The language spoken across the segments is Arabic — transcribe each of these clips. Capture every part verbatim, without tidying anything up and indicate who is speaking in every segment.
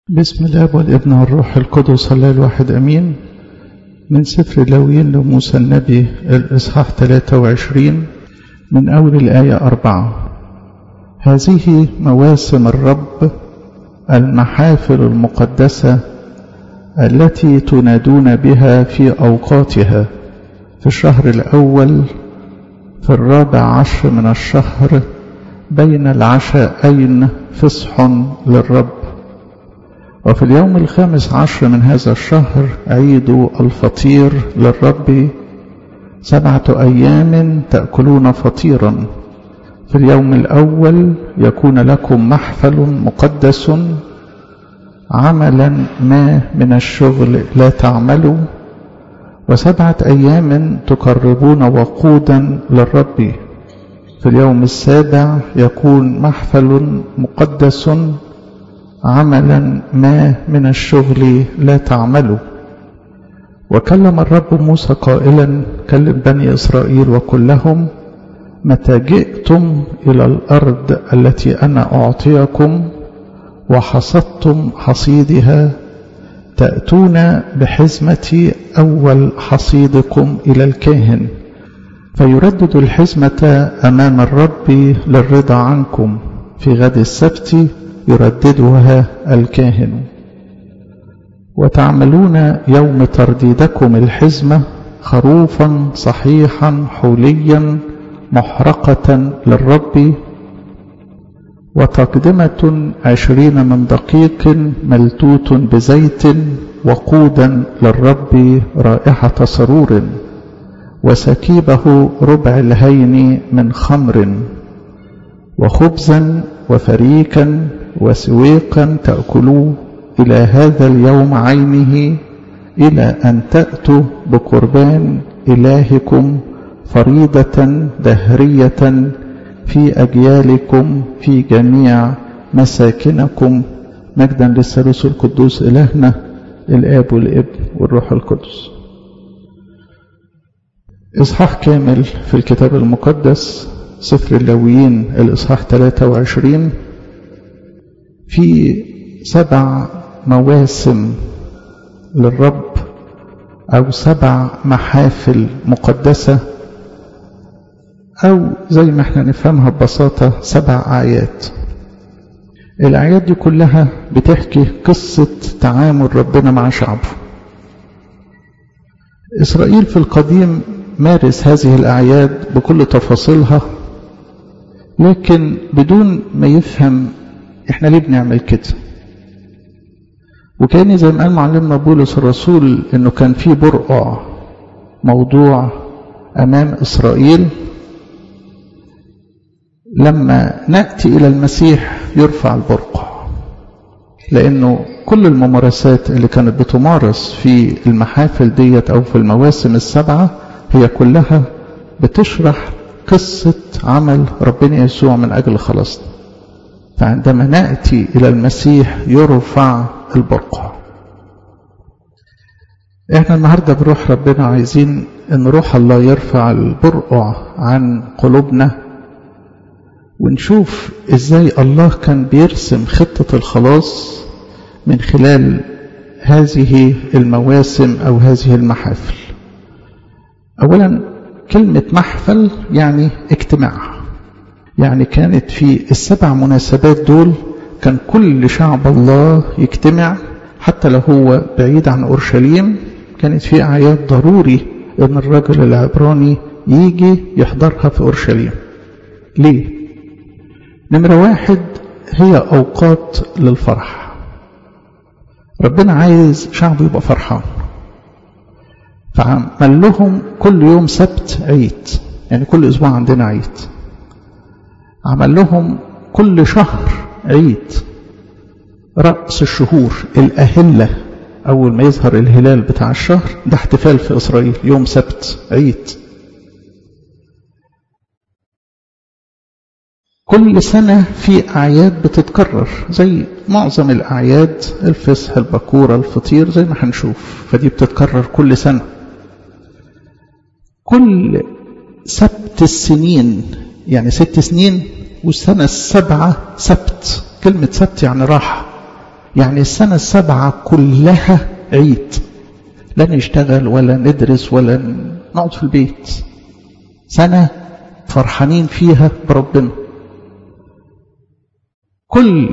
Speaker 1: بسم الاب والابن والروح القدس الله الواحد امين. من سفر لاويين لموسى النبي الاصحاح ثلاثة وعشرين من اول الايه أربعة. هذه مواسم الرب، المحافل المقدسه التي تنادون بها في اوقاتها، في الشهر الاول في الرابع عشر من الشهر بين العشاءين فصح للرب. وفي اليوم الخامس عشر من هذا الشهر عيد الفطير للرب، سبعة أيام تأكلون فطيرا. في اليوم الأول يكون لكم محفل مقدس، عملا ما من الشغل لا تعملوا. وسبعة أيام تقربون وقودا للرب. في اليوم السابع يكون محفل مقدس، عملا ما من الشغل لا تعملوا. وكلم الرب موسى قائلا: كلم بني إسرائيل وقل لهم: متى جئتم إلى الأرض التي أنا أعطيكم وحصدتم حصيدها، تأتون بحزمة أول حصيدكم إلى الكاهن، فيردد الحزمة أمام الرب للرضا عنكم. في غد السبت يرددها الكاهن. وتعملون يوم ترديدكم الحزمة خروفا صحيحا حوليا محرقة للرب، وتقدمة عشرين من دقيق ملتوت بزيت، وقودا للرب رائحة سرور، وسكيبه ربع الهين من خمر، وخبزا وفريكا وسويقا تأكلوه إلى هذا اليوم عينه، إلى أن تأتوا بقربان إلهكم فريضة دهرية في أجيالكم في جميع مساكنكم. مجدا للثالوث القدوس إلهنا الآب والابن والروح القدس. إصحاح كامل في الكتاب المقدس، سفر اللاويين الإصحاح ثلاثة وعشرين، في سبع مواسم للرب أو سبع محافل مقدسة، أو زي ما احنا نفهمها ببساطة سبع أعياد. الأعياد دي كلها بتحكي قصة تعامل ربنا مع شعبه. إسرائيل في القديم مارس هذه الأعياد بكل تفاصيلها، لكن بدون ما يفهم احنا ليه بنعمل كده. وكان زي ما قال معلمنا بولس الرسول انه كان في برقع موضوع امام اسرائيل، لما نأتي الى المسيح يرفع البرقع، لانه كل الممارسات اللي كانت بتمارس في المحافل ديت او في المواسم السبعة هي كلها بتشرح قصة عمل ربنا يسوع من أجل خلاصنا. فعندما نأتي إلى المسيح يرفع البرقع. احنا النهاردة بروح ربنا عايزين ان روح الله يرفع البرقع عن قلوبنا، ونشوف ازاي الله كان بيرسم خطة الخلاص من خلال هذه المواسم او هذه المحافل. اولا كلمة محفل يعني اجتماع، يعني كانت في السبع مناسبات دول كان كل شعب الله يجتمع، حتى لو هو بعيد عن أورشليم. كانت في أعياد ضروري أن الرجل العبراني يجي يحضرها في أورشليم. ليه؟ نمرة واحد هي أوقات للفرح. ربنا عايز شعبه يبقى فرحان، فعمل لهم كل يوم سبت عيد، يعني كل أسبوع عندنا عيد. عمل لهم كل شهر عيد، رأس الشهور الأهلة، أول ما يظهر الهلال بتاع الشهر ده احتفال في إسرائيل، يوم سبت عيد. كل سنة في أعياد بتتكرر زي معظم الأعياد، الفصح، البكورة، الفطير، زي ما هنشوف، فدي بتتكرر كل سنة. كل سبت السنين، يعني ست سنين، والسنة السبعة سبت. كلمة سبت يعني راحة، يعني السنة السبعة كلها عيد، لا نشتغل ولا ندرس ولا نقعد في البيت، سنة فرحانين فيها بربنا. كل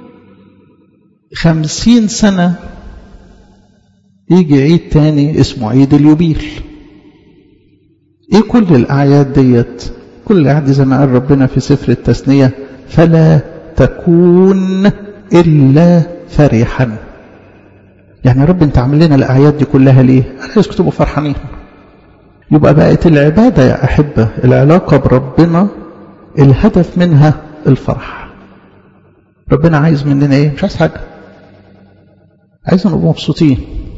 Speaker 1: خمسين سنة يجي عيد تاني اسمه عيد اليوبيل. ايه كل الأعياد ديت؟ كل الأعياد زي ما قال ربنا في سفر التثنية فلا تكون إلا فرحا. يعني يا رب انت عامل لنا الأعياد دي كلها ليه؟ عايز تبقوا فرحانين. يبقى بقت العبادة يا أحبة، العلاقة بربنا الهدف منها الفرح. ربنا عايز مننا ايه؟ مش عايز حاجة، عايزنا نبقى مبسوطين.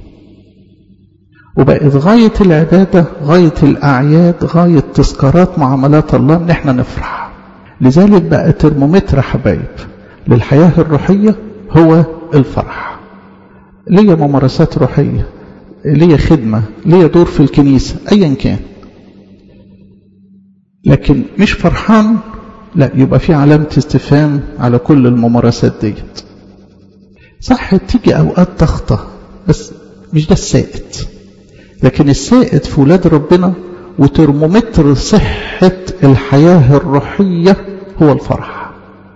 Speaker 1: وبقت غاية العبادة، غاية الأعياد، غاية تذكارات معاملات الله ان احنا نفرح. لذلك بقى ترمومتر حبايب للحياة الروحية هو الفرح. ليا ممارسات روحية، ليا خدمة، ليا دور في الكنيسة، ايا كان، لكن مش فرحان، لا، يبقى في علامة استفهام على كل الممارسات ديت. صح تيجي اوقات ضغطة، بس مش ده السائد. لكن السائد في ولاد ربنا وترمومتر صحة الحياة الروحية هو الفرح.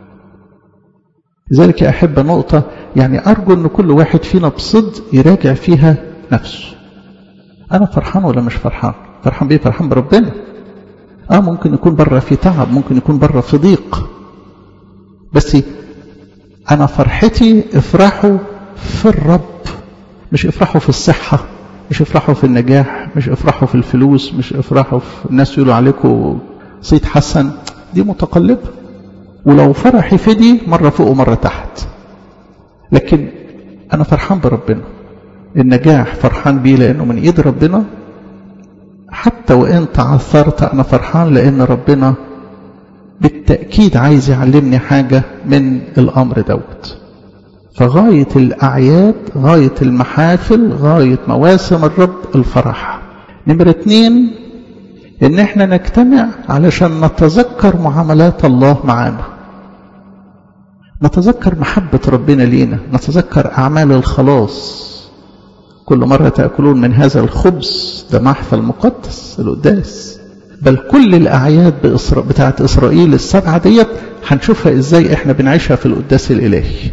Speaker 1: لذلك يا أحبة نقطة يعني أرجو أن كل واحد فينا بصدق يراجع فيها نفسه. أنا فرحان ولا مش فرحان؟ فرحان بيه؟ فرحان بربنا. آه ممكن يكون بره في تعب، ممكن يكون بره في ضيق، بس أنا فرحتي افرحوا في الرب، مش افرحوا في الصحة، مش افرحوا في النجاح، مش افرحوا في الفلوس، مش افرحوا في الناس يقولوا عليكم صيت حسن. دي متقلبة، ولو فرحي في دي مرة فوق ومرة تحت. لكن أنا فرحان بربنا. النجاح فرحان بيه لأنه من إيد ربنا، حتى وإن تعثرت أنا فرحان لأن ربنا بالتأكيد عايز يعلمني حاجة من الأمر دوت. فغاية الأعياد، غاية المحافل، غاية مواسم الرب الفرح. نمرة اتنين إن احنا نجتمع علشان نتذكر معاملات الله معانا، نتذكر محبة ربنا لينا، نتذكر أعمال الخلاص. كل مرة تأكلون من هذا الخبز، ده محفل مقدس القداس. بل كل الأعياد بإسرا... بتاعت إسرائيل السبعة ديت هنشوفها إزاي إحنا بنعيشها في القداس الإلهي.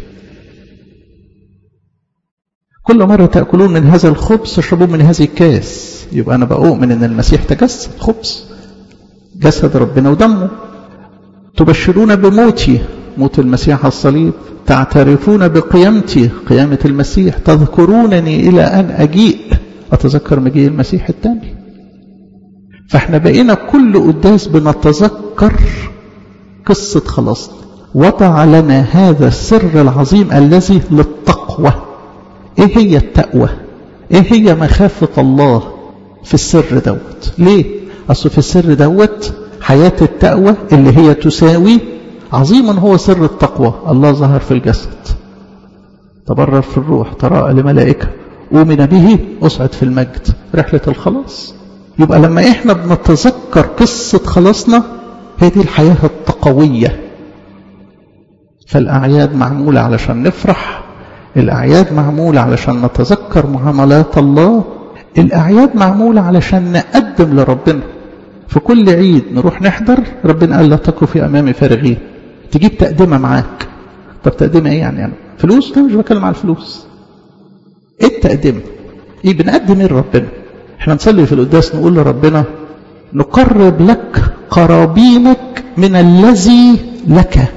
Speaker 1: كل مرة تأكلون من هذا الخبز تشربون من هذه الكاس. يبقى أنا بؤمن إن المسيح تجسد خبز، جسد ربنا ودمه. تبشرون بموتي، موت المسيح على الصليب. تعترفون بقيامتي، قيامة المسيح. تذكرونني إلى أن أجيء، أتذكر مجيء المسيح الثاني. فإحنا بقينا كل قداس بنتذكر قصة خلاصنا. وضع لنا هذا السر العظيم الذي للتقوى. إيه هي التقوى؟ إيه هي مخافة الله في السر دوت؟ ليه؟ أصل في السر دوت حياة التقوى اللي هي تساوي عظيما هو سر التقوى. الله ظهر في الجسد، تبرر في الروح، تراءى لملائكة، أؤمن به، أصعد في المجد، رحلة الخلاص. يبقى لما إحنا بنتذكر قصة خلاصنا، هي دي الحياة التقوية. فالأعياد معمولة علشان نفرح، الأعياد معمولة علشان نتذكر معاملات الله، الأعياد معمولة علشان نقدم لربنا. في كل عيد نروح نحضر، ربنا قال لا تكن في أمامي فارغين. تجيب تقدمة معاك. طب تقدمة إيه يعني؟ أنا فلوس؟ لا، مش بكلم على الفلوس. إيه التقدمة؟ إيه بنقدم إيه لربنا؟ إحنا نصلي في القداس نقول لربنا نقرب لك قرابينك من الذي لك.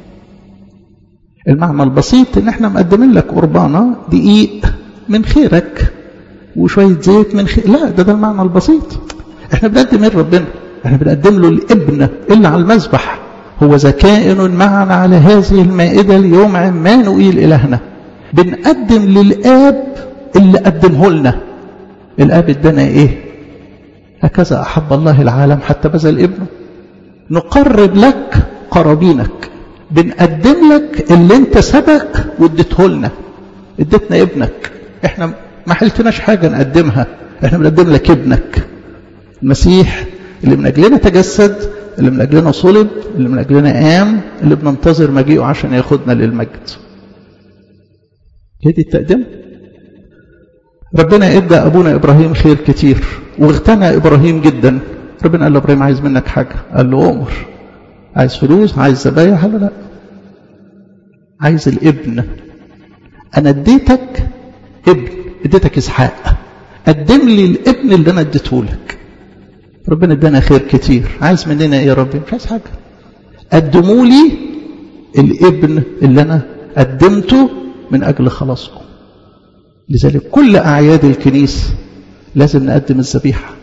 Speaker 1: المعنى البسيط إن إحنا مقدمين لك قربانة دقيق من خيرك وشوية زيت من خير. لا، ده ده المعنى البسيط. إحنا بنقدم إيه لربنا؟ إحنا بنقدم له الابن اللي على المذبح. هو كائن معنا على هذه المائدة اليوم عمانوئيل إلهنا. بنقدم للآب اللي قدمه لنا. الآب ادانا إيه؟ هكذا أحب الله العالم حتى بذل ابنه. نقرب لك قرابينك، بنقدم لك اللي انت سبق واديته لنا. اديتنا ابنك، احنا ما حلتناش حاجة نقدمها، احنا بنقدم لك ابنك المسيح اللي من أجلنا تجسد، اللي من أجلنا صلب، اللي من أجلنا قام، اللي بننتظر مجيئه عشان ياخدنا للمجد. هذه التقدمة. ربنا ادى أبونا إبراهيم خير كتير واغتنى إبراهيم جدا. ربنا قال له إبراهيم عايز منك حاجة، قال له أمر. عايز فلوس، عايز ذبايح؟ قال له لا، عايز الابن. أنا اديتك ابن، اديتك إسحاق، قدم لي الابن اللي أنا اديته لك. ربنا ادانا خير كتير، عايز مننا ايه يا ربي؟ مش عايز حاجة. قدموا لي الابن اللي أنا قدمته من أجل خلاصكم. لذلك كل أعياد الكنيسة لازم نقدم الذبيحة،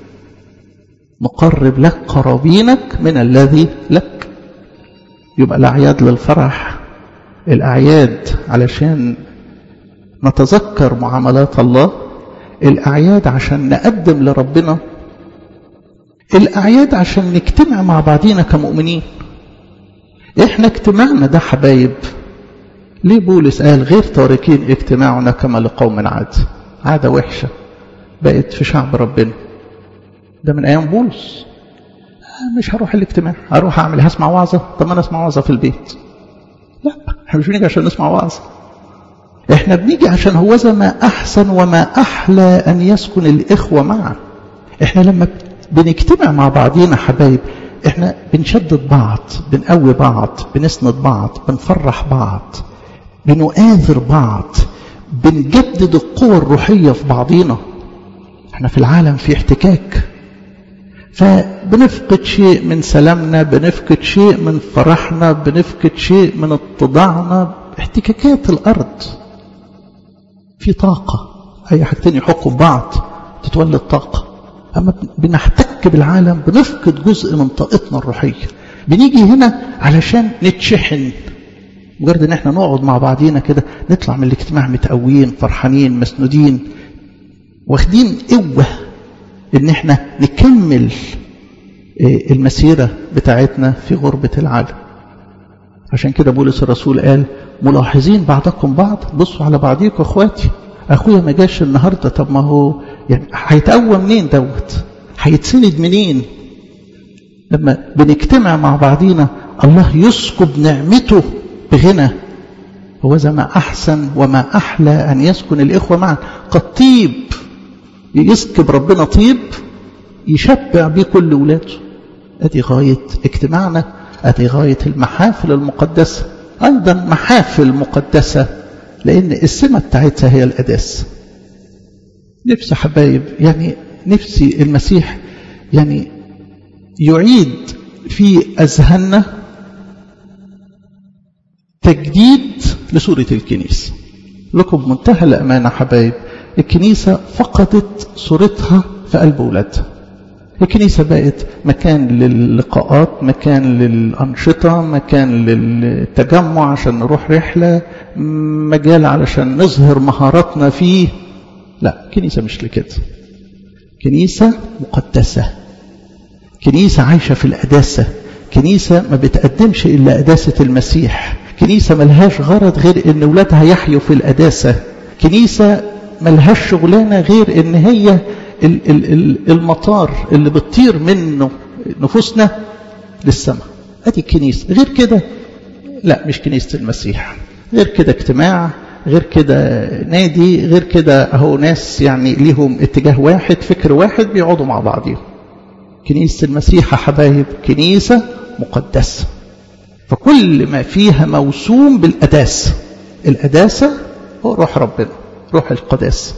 Speaker 1: نقرب لك قرابينك من الذي لك. يبقى الأعياد للفرح، الأعياد علشان نتذكر معاملات الله، الأعياد عشان نقدم لربنا، الأعياد عشان نجتمع مع بعضينا كمؤمنين. إحنا اجتماعنا ده حبايب، ليه بولس قال غير تاركين اجتماعنا كما لقوم عاد؟ عادة وحشة بقت في شعب ربنا. ده من أيام بولس. مش هروح الاجتماع، هروح أعمل هسمع وعظة. طب ما أنا أسمع وعظة في البيت. لا، احنا مش بنيجي عشان نسمع وعظة، احنا بنيجي عشان هوذا ما أحسن وما أحلى أن يسكن الإخوة معا. احنا لما بنجتمع مع بعضينا حبايب، احنا بنشدد بعض، بنقوي بعض، بنسند بعض، بنفرح بعض، بنؤاذر بعض، بنجدد القوة الروحية في بعضينا. احنا في العالم في احتكاك، فبنفقد شيء من سلامنا، بنفقد شيء من فرحنا، بنفقد شيء من اتضاعنا. احتكاكات الأرض في طاقة، أي حاجتين يحكوا ببعض تتولد طاقة. أما بنحتك بالعالم بنفقد جزء من طاقتنا الروحية. بنيجي هنا علشان نتشحن، مجرد ان احنا نقعد مع بعضينا كده نطلع من الاجتماع متقويين فرحانين مسنودين واخدين قوة ان احنا نكمل المسيرة بتاعتنا في غربة العالم. عشان كده بولس الرسول قال ملاحظين بعضكم بعض، بصوا على بعضيكم اخواتي. اخويا ما جاش النهارده، طب ما هو يعني هيتقوى منين دوت؟ هيتسند منين؟ لما بنجتمع مع بعضينا الله يسكب نعمته بغنى. هو ذا ما أحسن وما أحلى أن يسكن الإخوة معا. قد طيب يسكب ربنا طيب يشبع بيه كل ولاده. أدي غاية اجتماعنا، أدي غاية المحافل المقدسة. أيضا محافل مقدسة لأن السمة بتاعتها هي القداسة. نفسي حبايب، يعني نفسي المسيح يعني يعيد في أذهاننا تجديد لصورة الكنيسة. لكم بمنتهى الأمانة حبايب، الكنيسة فقدت صورتها في قلب أولادها. الكنيسة بقت مكان للقاءات، مكان للأنشطة، مكان للتجمع عشان نروح رحلة، مجال علشان نظهر مهاراتنا فيه. لا، كنيسة مش لكده. كنيسة مقدسة، كنيسة عايشة في القداسة، كنيسة ما بتقدمش إلا قداسة المسيح، كنيسة ملهاش غرض غير إن أولادها يحيوا في القداسة، كنيسة ملهاش شغلانة غير إن هي المطار اللي بتطير منه نفوسنا للسماء. أدي الكنيسة. غير كده لا، مش كنيسة المسيح. غير كده اجتماع، غير كده نادي، غير كده أهو ناس يعني ليهم اتجاه واحد، فكر واحد، بيقعدوا مع بعضهم. كنيسة المسيح حبايب كنيسة مقدسة، فكل ما فيها موسوم بالقداسة. القداسة هو روح ربنا، روح القداسة.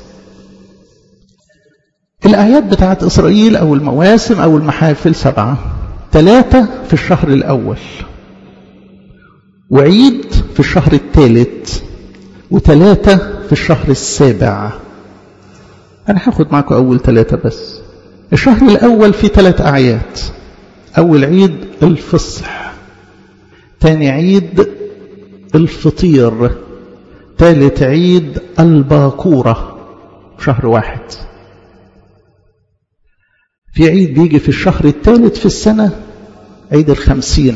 Speaker 1: الآيات بتاعت إسرائيل أو المواسم أو المحافل سبعة. ثلاثة في الشهر الأول، وعيد في الشهر الثالث، وثلاثة في الشهر السابع. أنا هاخد معكم أول ثلاثة بس. الشهر الأول فيه ثلاث أعياد. أول عيد الفصح، ثاني عيد الفطير، ثالث عيد الباكورة. شهر واحد. في عيد بيجي في الشهر الثالث في السنة، عيد الخمسين.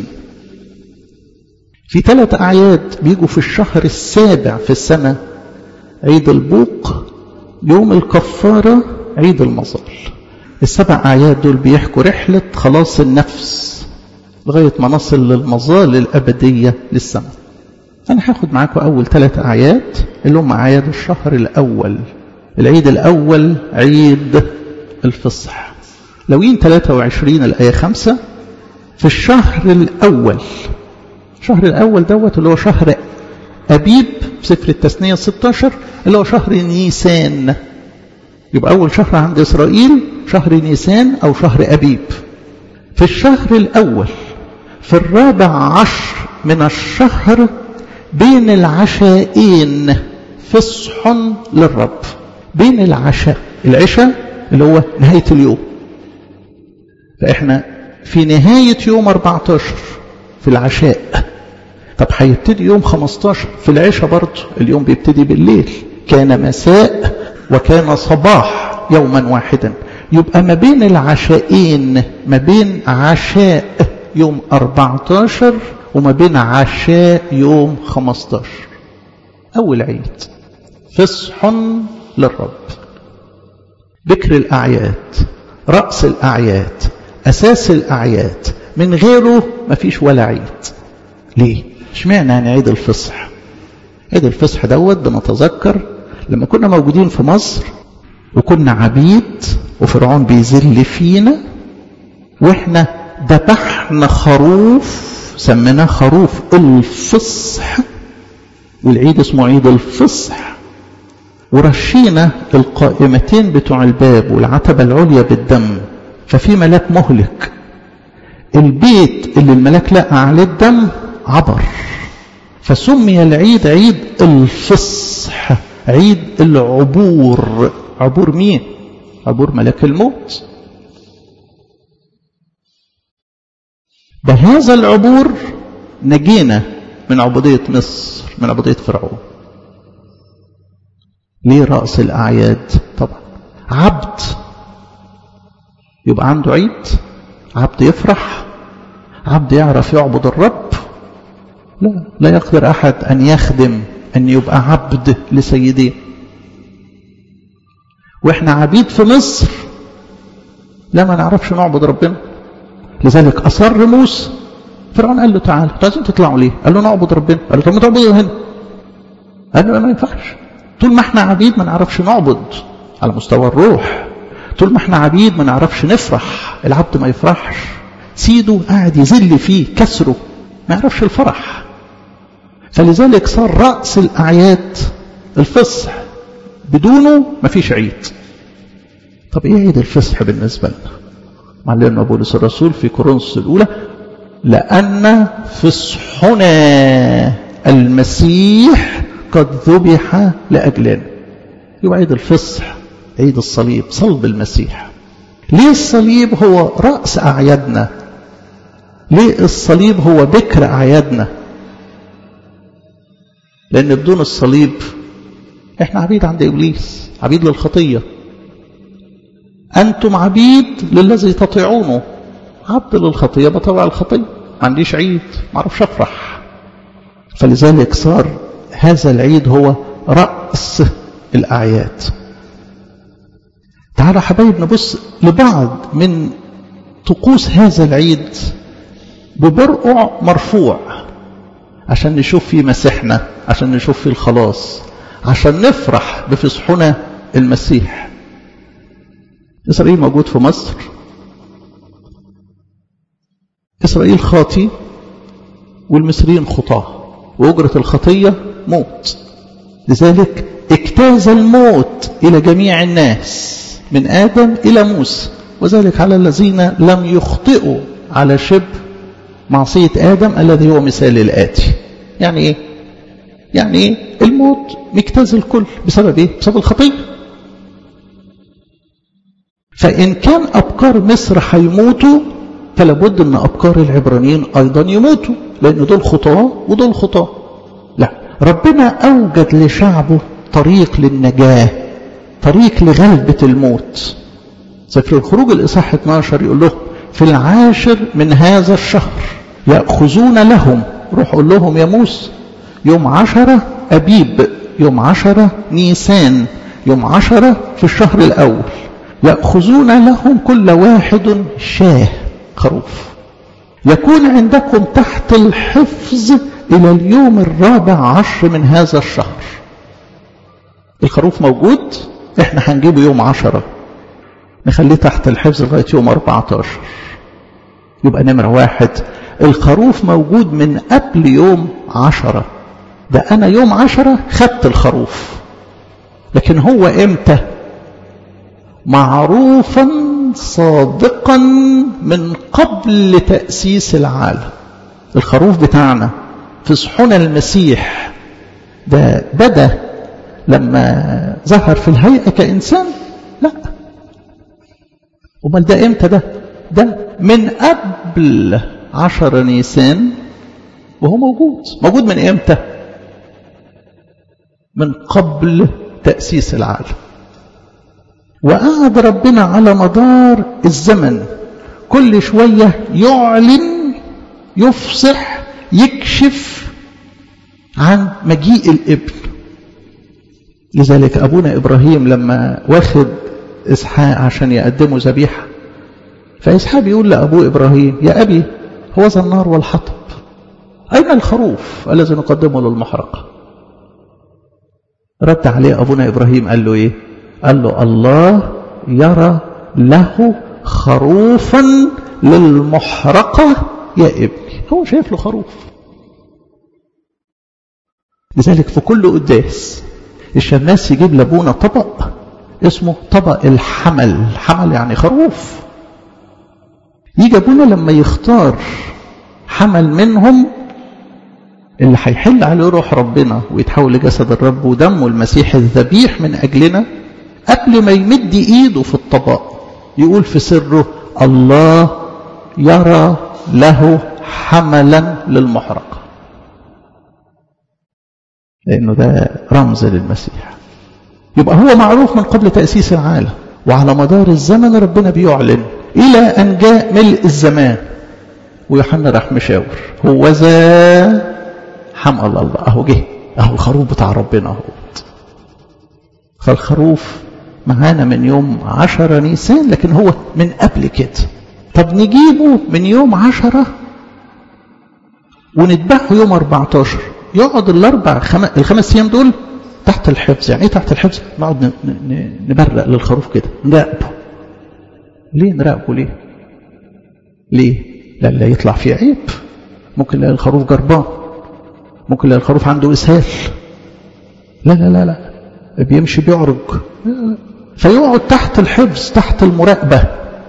Speaker 1: في ثلاث أعياد بيجوا في الشهر السابع في السنة، عيد البوق، يوم الكفارة، عيد المظال. السبع أعياد دول بيحكوا رحلة خلاص النفس لغاية ما نصل للمظال الأبدية للسماء. أنا هاخد معاكم أول ثلاث أعياد اللي هم أعياد الشهر الأول. العيد الأول عيد الفصح، لوين ثلاثة وعشرين الآية خمسة. في الشهر الأول، الشهر الأول دوت اللي هو شهر أبيب في سفر التثنية ستة عشر، اللي هو شهر نيسان. يبقى أول شهر عند إسرائيل شهر نيسان أو شهر أبيب. في الشهر الأول في الرابع عشر من الشهر بين العشاءين فصح للرب. بين العشاء، العشاء اللي هو نهاية اليوم، فإحنا في نهاية يوم أربعة عشر في العشاء. طب هيبتدي يوم خمسة عشر في العشاء برضه، اليوم بيبتدي بالليل. كان مساء وكان صباح يوما واحدا. يبقى ما بين العشاءين، ما بين عشاء يوم أربعة عشر وما بين عشاء يوم خمسة عشر أول عيد فصح للرب. بكر الأعياد، رأس الأعياد، أساس الأعياد، من غيره ما فيش ولا عيد. ليه؟ اشمعنى يعني عيد الفصح؟ عيد الفصح دوت بنتذكر لما كنا موجودين في مصر وكنا عبيد وفرعون بيذل فينا، واحنا ذبحنا خروف سميناه خروف الفصح، والعيد اسمه عيد الفصح، ورشينا القائمتين بتوع الباب والعتبة العليا بالدم، ففي ملاك مهلك. البيت اللي الملاك لقى عليه الدم عبر، فسمي العيد عيد الفصح، عيد العبور. عبور مين؟ عبور ملاك الموت. بهذا العبور نجينا من عبودية مصر، من عبودية فرعون. ليه رأس الأعياد؟ طبعا عبد يبقى عنده عيد، عبد يفرح، عبد يعرف يعبد الرب. لا لا يقدر أحد أن يخدم، أن يبقى عبد لسيديه. وإحنا عبيد في مصر لا ما نعرفش نعبد ربنا. لذلك أصر موسى، فرعون قال له تعالى لازم تطلعوا ليه؟ قال له نعبد ربنا. قال له طب ما تعبدوا هنا. قال له ما ينفعش، طول ما احنا عبيد ما نعرفش نعبد على مستوى الروح. طول ما احنا عبيد ما نعرفش نفرح، العبد ما يفرحش، سيده قاعد يذل فيه كسره، ما يعرفش الفرح. فلذلك صار رأس الأعياد الفصح، بدونه ما فيش عيد. طب ايه عيد الفصح بالنسبة لنا؟ معلمنا بولس الرسول في كورنثوس الأولى لأن فصحنا المسيح قد ذبح لأجلنا. يبقى عيد الفصح عيد الصليب، صلب المسيح. ليه الصليب هو رأس أعيادنا؟ ليه الصليب هو بكر أعيادنا؟ لأن بدون الصليب احنا عبيد عند إبليس، عبيد للخطية. أنتم عبيد للذي تطيعونه. عبد للخطية بطوع الخطية، ما عنديش عيد، ما اعرفش أفرح. فلذلك صار هذا العيد هو رأس الأعياد. تعالوا حبايب نبص لبعض من طقوس هذا العيد ببرقع مرفوع عشان نشوف فيه مسيحنا، عشان نشوف فيه الخلاص، عشان نفرح بفصحنا المسيح. إسرائيل موجود في مصر، إسرائيل خاطي والمصريين خطاه، وأجرة الخطية موت. لذلك اجتاز الموت إلى جميع الناس من آدم إلى موسى، وذلك على الذين لم يخطئوا على شبه معصية آدم الذي هو مثال الآتي. يعني إيه؟ يعني إيه؟ الموت مجتاز الكل بسبب إيه؟ بسبب الخطية. فإن كان أبكار مصر هيموتوا فلابد أن أبكار العبرانيين أيضا يموتوا، لأن دول خطاة ودول خطاة. لا، ربنا أوجد لشعبه طريق للنجاة، طريق لغلبة الموت. سفر الخروج الإصحاح اثني عشر يقول له في العاشر من هذا الشهر يأخذون لهم، روح قول لهم يا موسى يوم عشرة أبيب، يوم عشرة نيسان، يوم عشرة في الشهر الأول، يأخذون لهم كل واحد شاه خروف، يكون عندكم تحت الحفظ إلى اليوم الرابع عشر من هذا الشهر. الخروف موجود، احنا هنجيبه يوم عشرة، نخليه تحت الحفظ لغاية يوم أربعتاشر. يبقى نمرة واحد، الخروف موجود من قبل يوم عشرة. ده أنا يوم عشرة خدت الخروف، لكن هو إمتى؟ معروفا صادقا من قبل تأسيس العالم. الخروف بتاعنا في صحون المسيح ده بدأ لما ظهر في الهيئة كإنسان؟ لا. وما ده إمتى؟ ده ده من قبل عشر نيسان وهو موجود. موجود من إمتى؟ من قبل تأسيس العالم. وقعد ربنا على مدار الزمن كل شوية يعلن، يفصح، يكشف عن مجيء الابن. لذلك أبونا إبراهيم لما واخد إسحاق عشان يقدمه ذبيحة، فإسحاق بيقول لأبوه إبراهيم: يا أبي، هو ذا النار والحطب، أين الخروف الذي نقدمه للمحرقة؟ رد عليه أبونا إبراهيم قال له إيه؟ قال له: الله يرى له خروفا للمحرقة يا ابني. هو شايف له خروف. لذلك في كل قداس الشماس يجيب لابونا طبق اسمه طبق الحمل. حمل يعني خروف. يجي ابونا لما يختار حمل منهم اللي هيحل عليه روح ربنا ويتحول لجسد الرب ودمه المسيح الذبيح من أجلنا، قبل ما يمد إيده في الطبق يقول في سره: الله يرى له حملا للمحرقة. لأنه ده رمز للمسيح. يبقى هو معروف من قبل تأسيس العالم، وعلى مدار الزمن ربنا بيعلن إلى أن جاء ملء الزمان ويوحنا راح مشاور: هو ذا حمل الله. أهو جه، أهو الخروف بتاع ربنا أهو. فالخروف معانا من يوم عشرة نيسان، لكن هو من قبل كده. طب نجيبه من يوم عشرة ونذبحه يوم أربعتاشر، يقعد الأربع خم... الخمس أيام دول تحت الحفظ. يعني إيه تحت الحفظ؟ نقعد ن... ن... نبرق للخروف كده، نراقبه. ليه نراقبه؟ ليه؟ ليه؟ لا لا يطلع فيه عيب. ممكن نلاقي الخروف جربان، ممكن نلاقي الخروف عنده إسهال. لا لا لا لا بيمشي بيعرج. فيقعد تحت الحفظ، تحت المراقبة.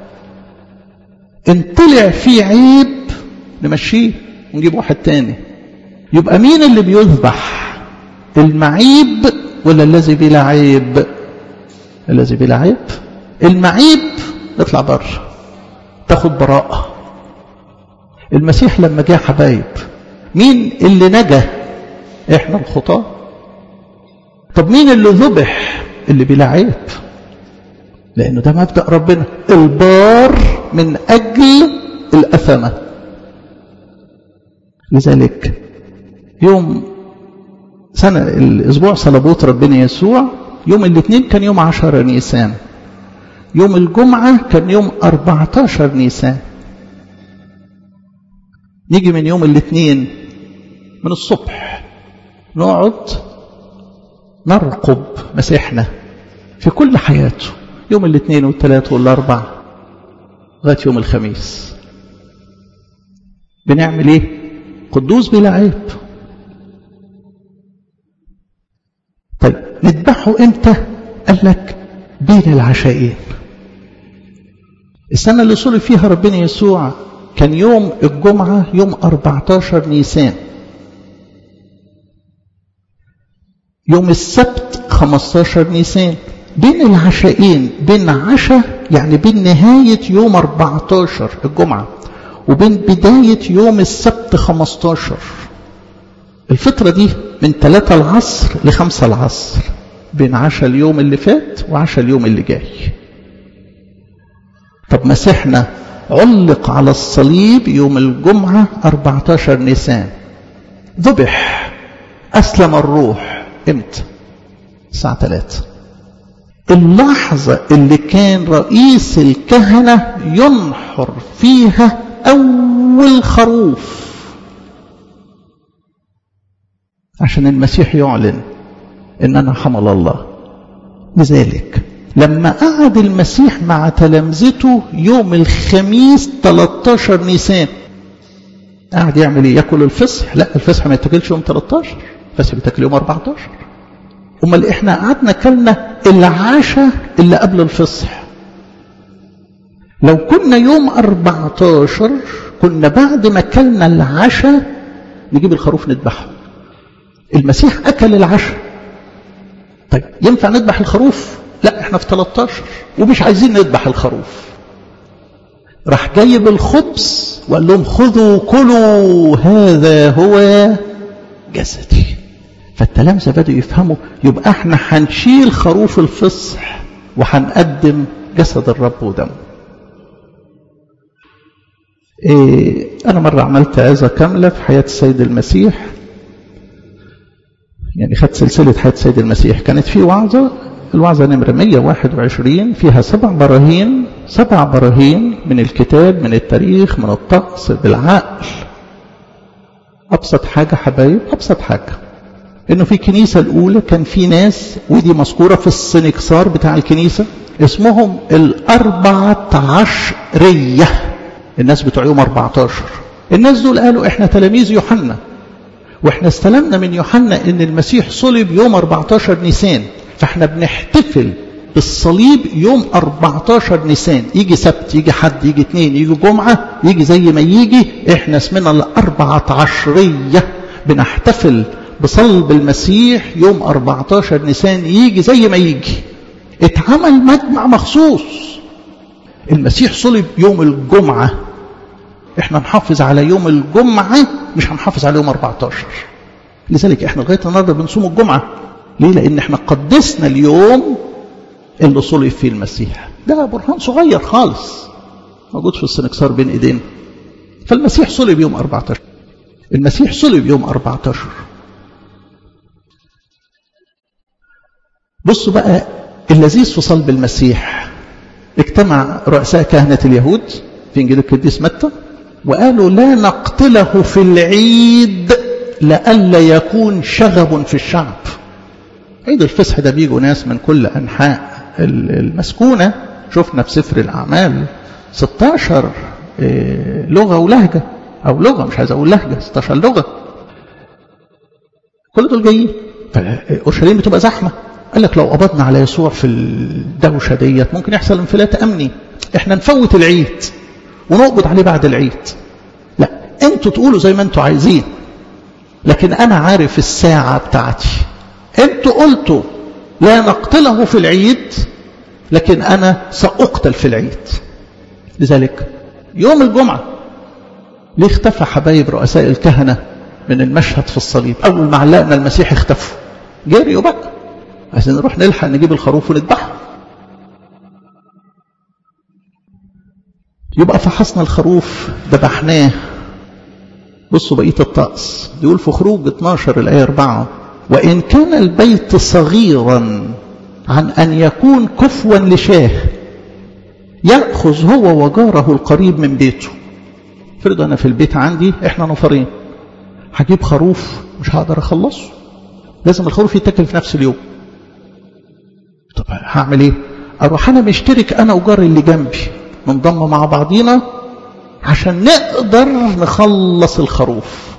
Speaker 1: ان طلع فيه عيب نمشيه ونجيب واحد تاني. يبقى مين اللي بيذبح؟ المعيب ولا الذي بلا عيب؟ الذي بلا عيب. المعيب يطلع بره، تاخد براءة. المسيح لما جاء حبايب، مين اللي نجا؟ احنا الخطاة. طب مين اللي ذبح؟ اللي بلا عيب. لأنه ده مبدأ ربنا، البار من أجل الأثمة. لذلك يوم سنة الأسبوع صلبوت ربنا يسوع يوم الاثنين كان يوم عشرة نيسان، يوم الجمعة كان يوم أربعتاشر نيسان. نيجي من يوم الاثنين من الصبح نقعد نرقب مسيحنا في كل حياته، يوم الاثنين والثلاث والاربع لغايه يوم الخميس. بنعمل ايه؟ قدوس بلا عيب. طيب نذبحه امتى؟ قال لك بين العشاءين. السنه اللي صلب فيها ربنا يسوع كان يوم الجمعه يوم أربعتاشر نيسان. يوم السبت خمستاشر نيسان. بين العشاءين، بين عشاء يعني بين نهاية يوم أربعتاشر الجمعة وبين بداية يوم السبت خمستاشر، الفترة دي من ثلاثة العصر لخمسة العصر، بين عشاء اليوم اللي فات وعشاء اليوم اللي جاي. طب مسيحنا علق على الصليب يوم الجمعة أربعتاشر نيسان، ذبح، أسلم الروح امتى؟ الساعة ثلاثة. اللحظة اللي كان رئيس الكهنة ينحر فيها أول خروف. عشان المسيح يعلن إن أنا حمل الله. لذلك لما قعد المسيح مع تلامذته يوم الخميس ثلاثة عشر نيسان، قعد يعمل ايه؟ ياكل الفصح؟ لا، الفصح ما يتاكلش يوم ثلاثة عشر، الفصح بيتاكل يوم أربعة عشر. امال احنا قعدنا كلنا العشاء اللي قبل الفصح. لو كنا يوم أربعة عشر كنا بعد ما كلنا العشاء نجيب الخروف نذبحه. المسيح اكل العشاء، طيب ينفع نذبح الخروف؟ لا، احنا في ثلاثة عشر ومش عايزين نذبح الخروف. راح جايب الخبز وقال لهم خذوا كلوا هذا هو جسدي. فالتلامذة بدأوا يفهموا يبقى احنا هنشيل خروف الفصح وهنقدم جسد الرب ودمه. إيه، انا مرة عملت عظة كاملة في حياة السيد المسيح، يعني خدت سلسلة حياة السيد المسيح. كانت في وعظة، الوعظة نمرة مئة وواحد وعشرين، فيها سبع براهين، سبع براهين من الكتاب، من التاريخ، من الطقس، بالعقل. أبسط حاجة حبايب، أبسط حاجة إنه في الكنيسة الأولى كان في ناس، ودي مذكورة في السنكسار بتاع الكنيسة، اسمهم الأربعة عشرية، الناس بتوع يوم أربعة عشر. الناس دول قالوا إحنا تلاميذ يوحنا، وإحنا استلمنا من يوحنا إن المسيح صلب يوم أربعة عشر نيسان، فإحنا بنحتفل بالصليب يوم أربعة عشر نيسان. يجي سبت، يجي حد، يجي اثنين، يجي جمعة، يجي زي ما يجي، إحنا اسمنا الأربعة عشرية، بنحتفل بصلب المسيح يوم أربعة عشر نيسان، يجي زي ما يجي. اتعمل مجمع مخصوص، المسيح صلب يوم الجمعة، احنا نحافظ على يوم الجمعة، مش هنحافظ على يوم أربعة عشر. لذلك احنا لغاية النهارده بنصوم الجمعة. ليه؟ لأن احنا قدسنا اليوم اللي صلب فيه المسيح. ده برهان صغير خالص موجود في السنكسار بين ايدينا. فالمسيح صلب يوم أربعة عشر، المسيح صلب يوم أربعة عشر. بصوا بقى اللذيذ في صلب المسيح، اجتمع رؤساء كهنة اليهود في إنجيل القديس متى وقالوا لا نقتله في العيد لئلا يكون شغب في الشعب. عيد الفصح ده بيجوا ناس من كل أنحاء المسكونة، شفنا في سفر الأعمال ستة عشر لغة ولهجة، أو لغة مش عايز أقول لهجة، ستة عشر لغة، كل دول جايين. فأورشليم بتبقى زحمة. قال لك لو قبضنا على يسوع في الدوشة ديت ممكن يحصل انفلات أمني، احنا نفوت العيد ونقبض عليه بعد العيد. لا، انتوا تقولوا زي ما انتوا عايزين، لكن انا عارف الساعة بتاعتي. انتوا قلتوا لا نقتله في العيد، لكن انا سأقتل في العيد. لذلك يوم الجمعة ليه اختفى حبايب رؤساء الكهنة من المشهد في الصليب؟ اول ما علقنا المسيح اختفوا، جريوا بقى عشان نروح نلحق نجيب الخروف ونذبحه. يبقى فحصنا الخروف، ذبحناه. بصوا بقية الطقس، يقول في خروج اثناشر الآية أربعة: وإن كان البيت صغيرا عن أن يكون كفوا لشاه يأخذ هو وجاره القريب من بيته. فرض أنا في البيت عندي إحنا نفرين، هجيب خروف مش هقدر أخلصه، لازم الخروف يتاكل في نفس اليوم. طب هعمل إيه؟ أروح أنا مشترك أنا وجاري اللي جنبي، ننضم مع بعضينا عشان نقدر نخلص الخروف.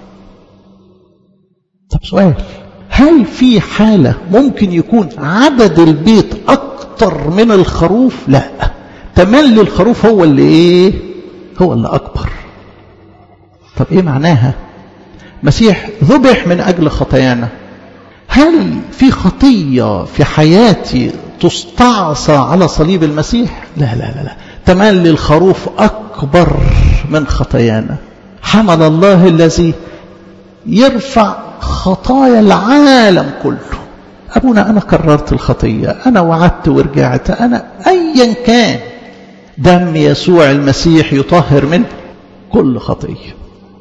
Speaker 1: طب سؤال، هل في حالة ممكن يكون عدد البيت أكتر من الخروف؟ لا، تملي الخروف هو اللي إيه؟ هو اللي أكبر. طب إيه معناها؟ مسيح ذبح من أجل خطايانا. هل في خطية في حياتي تستعصى على صليب المسيح؟ لا لا لا لا، تملي الخروف أكبر من خطايانا. حمل الله الذي يرفع خطايا العالم كله. أبونا أنا قررت الخطية، أنا وعدت ورجعت، أنا أيا كان، دم يسوع المسيح يطهر من كل خطية.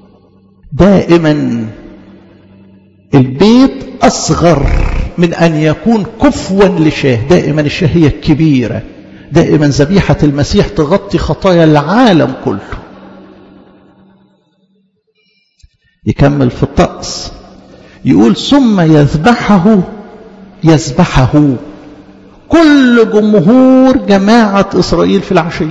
Speaker 1: دائما البيت أصغر من أن يكون كفوا لشاه. دائما الشاه هي الكبيرة، دائما ذبيحة المسيح تغطي خطايا العالم كله. يكمل في الطقس يقول ثم يذبحه يذبحه كل جمهور جماعة إسرائيل في العشية.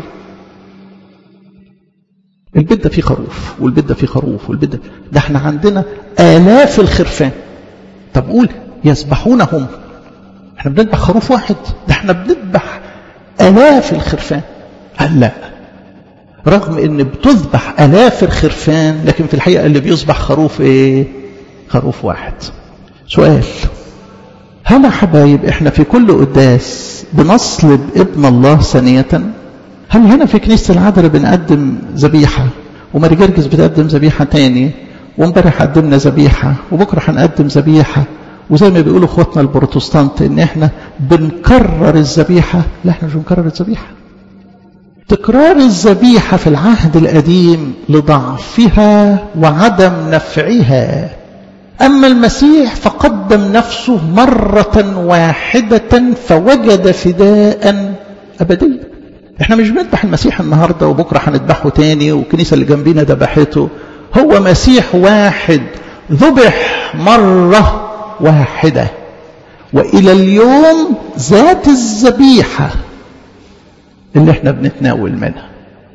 Speaker 1: البيت ده فيه خروف والبيت ده فيه خروف والبيت ده ده احنا عندنا آلاف الخرفان. طب قول يذبحونهم، احنا بنذبح خروف واحد؟ ده احنا بنذبح آلاف الخرفان. قال لا، رغم ان بتذبح آلاف الخرفان لكن في الحقيقة اللي بيذبح خروف ايه؟ خروف واحد. سؤال، هل يا حبايب احنا في كل قداس بنصلب ابن الله ثانية؟ هل هنا في كنيسة العذراء بنقدم ذبيحة وماري جرجس بتقدم ذبيحة تاني وامبارح قدمنا ذبيحة وبكرة هنقدم ذبيحة وزي ما بيقولوا اخواتنا البروتستانت ان احنا بنكرر الذبيحة؟ لا، احنا مش بنكرر الذبيحة. تكرار الذبيحة في العهد القديم لضعفها وعدم نفعها، أما المسيح فقدم نفسه مرة واحدة فوجد فداء أبديا. احنا مش بنذبح المسيح النهاردة وبكرة هنذبحه تاني والكنيسة اللي جنبينا ذبحته. هو مسيح واحد ذبح مرة واحدة، وإلى اليوم ذات الذبيحة اللي احنا بنتناول منها.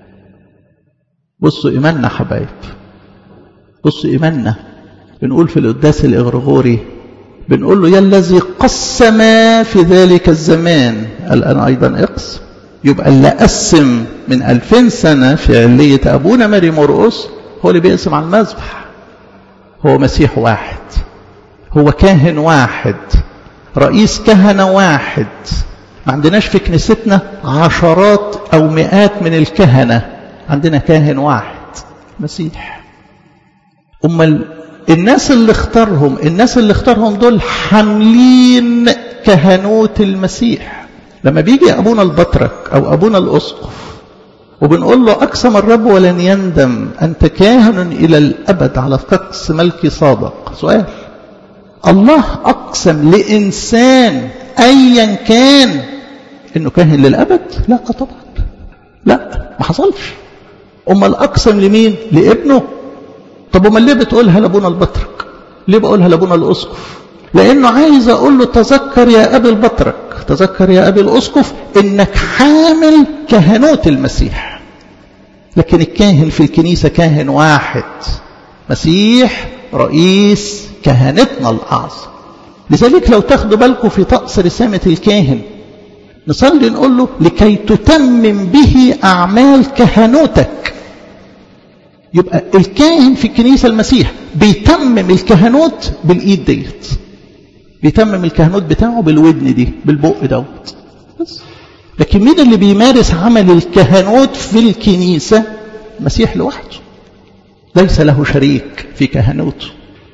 Speaker 1: بصوا إيماننا حبايب، بصوا إيماننا. بنقول في القداس الإغريغوري بنقول له يا الذي قسم في ذلك الزمان الآن أيضا اقسم. يبقى اللي قسم من ألفين سنة في علية أبونا ماري مرقس هو اللي بيقسم على المذبح. هو مسيح واحد، هو كاهن واحد، رئيس كهنة واحد. ما عندناش في كنيستنا عشرات أو مئات من الكهنة، عندنا كاهن واحد مسيح. أما الناس اللي اختارهم الناس اللي اختارهم دول حاملين كهنوت المسيح. لما بيجي أبونا البطرك أو أبونا الأسقف وبنقول له أقسم الرب ولن يندم أنت كاهن إلى الأبد على طقس ملكي صادق. سؤال، الله أقسم لإنسان أيا كان إنه كاهن للأبد؟ لا طبعا، لا، ما حصلش. أما الأقسم لمين؟ لابنه. طب وما ليه بتقولها لابونا البطرك؟ ليه بقولها لابونا الأسقف؟ لأنه عايز أقول له تذكر يا أبي البطرك، تذكر يا أبي الأسقف إنك حامل كهنوت المسيح. لكن الكاهن في الكنيسة كاهن واحد، مسيح رئيس كهنتنا الأعظم. لذلك لو تاخدوا بالكم في طقس رسامة الكاهن نصلي نقول له لكي تتمم به أعمال كهنوتك. يبقى الكاهن في الكنيسة المسيح بيتمم الكهنوت بالإيد ديت، بيتمم الكهنوت بتاعه بالودن دي، بالبق دوت بس. لكن مين اللي بيمارس عمل الكهنوت في الكنيسة؟ المسيح لوحده، ليس له شريك في كهنوته.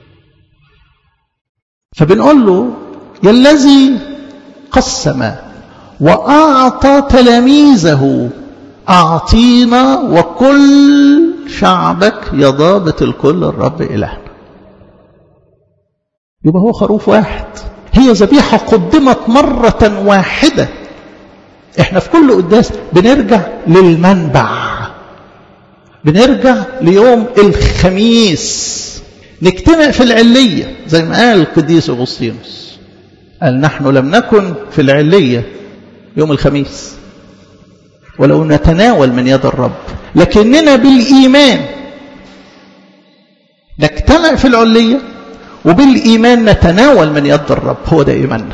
Speaker 1: فبنقول له يا الذي قسم وأعطى تلاميذه أعطينا وكل شعبك يا ضابط الكل الرب إلهنا. يبقى هو خروف واحد، هي ذبيحة قدمت مرة واحدة. احنا في كل قداس بنرجع للمنبع، بنرجع ليوم الخميس، نجتمع في العلية زي ما قال القديس أغسطينوس، قال نحن لم نكن في العلية يوم الخميس ولو نتناول من يد الرب، لكننا بالإيمان نجتمع في العلية وبالإيمان نتناول من يد الرب. هو ده إيماننا.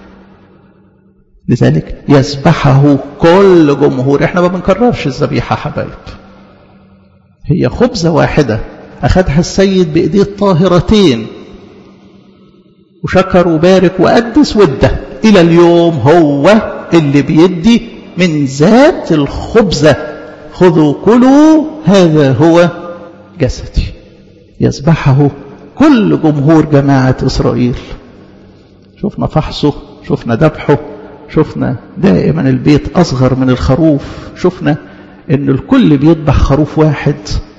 Speaker 1: لذلك يذبحه كل جمهور. احنا ما بنكررش الذبيحة حبايب، هي خبزة واحدة أخذها السيد بإيديه الطاهرتين وشكر وبارك وقدس وده. إلى اليوم هو اللي بيدي من ذات الخبزة، خذوا كلوا هذا هو جسدي. يذبحه كل جمهور جماعة إسرائيل. شفنا فحصه، شفنا ذبحه، شفنا دائما البيت أصغر من الخروف، شفنا أن الكل بيذبح خروف واحد.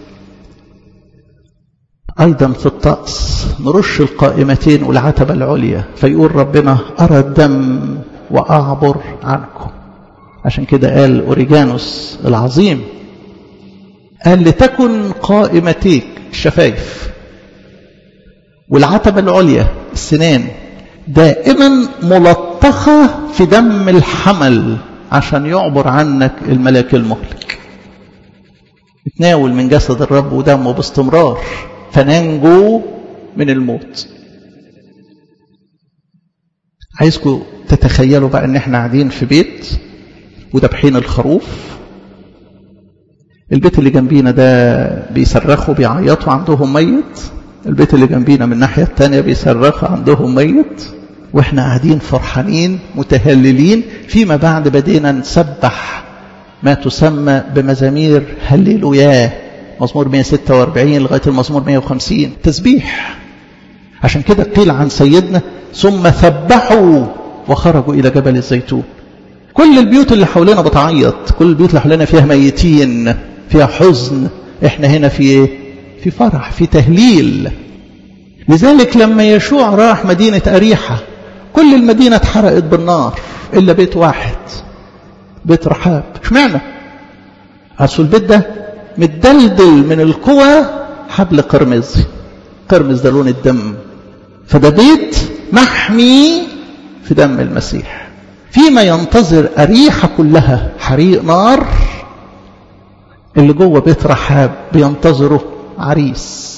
Speaker 1: أيضا في الطقس نرش القائمتين والعتبة العليا، فيقول ربنا أرى الدم وأعبر عنكم. عشان كده قال أوريجانوس العظيم، قال لتكن قائمتيك الشفايف والعتبة العليا السنان دائما ملطخة في دم الحمل عشان يعبر عنك الملاك المهلك. اتناول من جسد الرب ودمه باستمرار فننجو من الموت. عايزكم تتخيلوا بقى ان احنا قاعدين في بيت ودبحين الخروف. البيت اللي جنبينا ده بيصرخوا بيعيطوا عندهم ميت، البيت اللي جنبينا من الناحية التانية بيصرخوا عندهم ميت، واحنا قاعدين فرحانين متهللين. فيما بعد بدينا نسبح ما تسمى بمزامير هللويا، مزمور مئة وستة وأربعين لغاية المزمور مئة وخمسين تسبيح. عشان كده قيل عن سيدنا ثم ثبحوا وخرجوا إلى جبل الزيتون. كل البيوت اللي حولنا بتعيط، كل البيوت اللي حولنا فيها ميتين، فيها حزن، احنا هنا في في فرح، في تهليل. لذلك لما يشوع راح مدينة أريحة كل المدينة اتحرقت بالنار إلا بيت واحد، بيت رحاب. اشمعنى؟ أصل البيت ده متدلدل من القوى حبل قرمزي، قرمز ده لون الدم، فده بيت محمي في دم المسيح. فيما ينتظر أريحة كلها حريق نار، اللي جوه بيت رحاب بينتظره عريس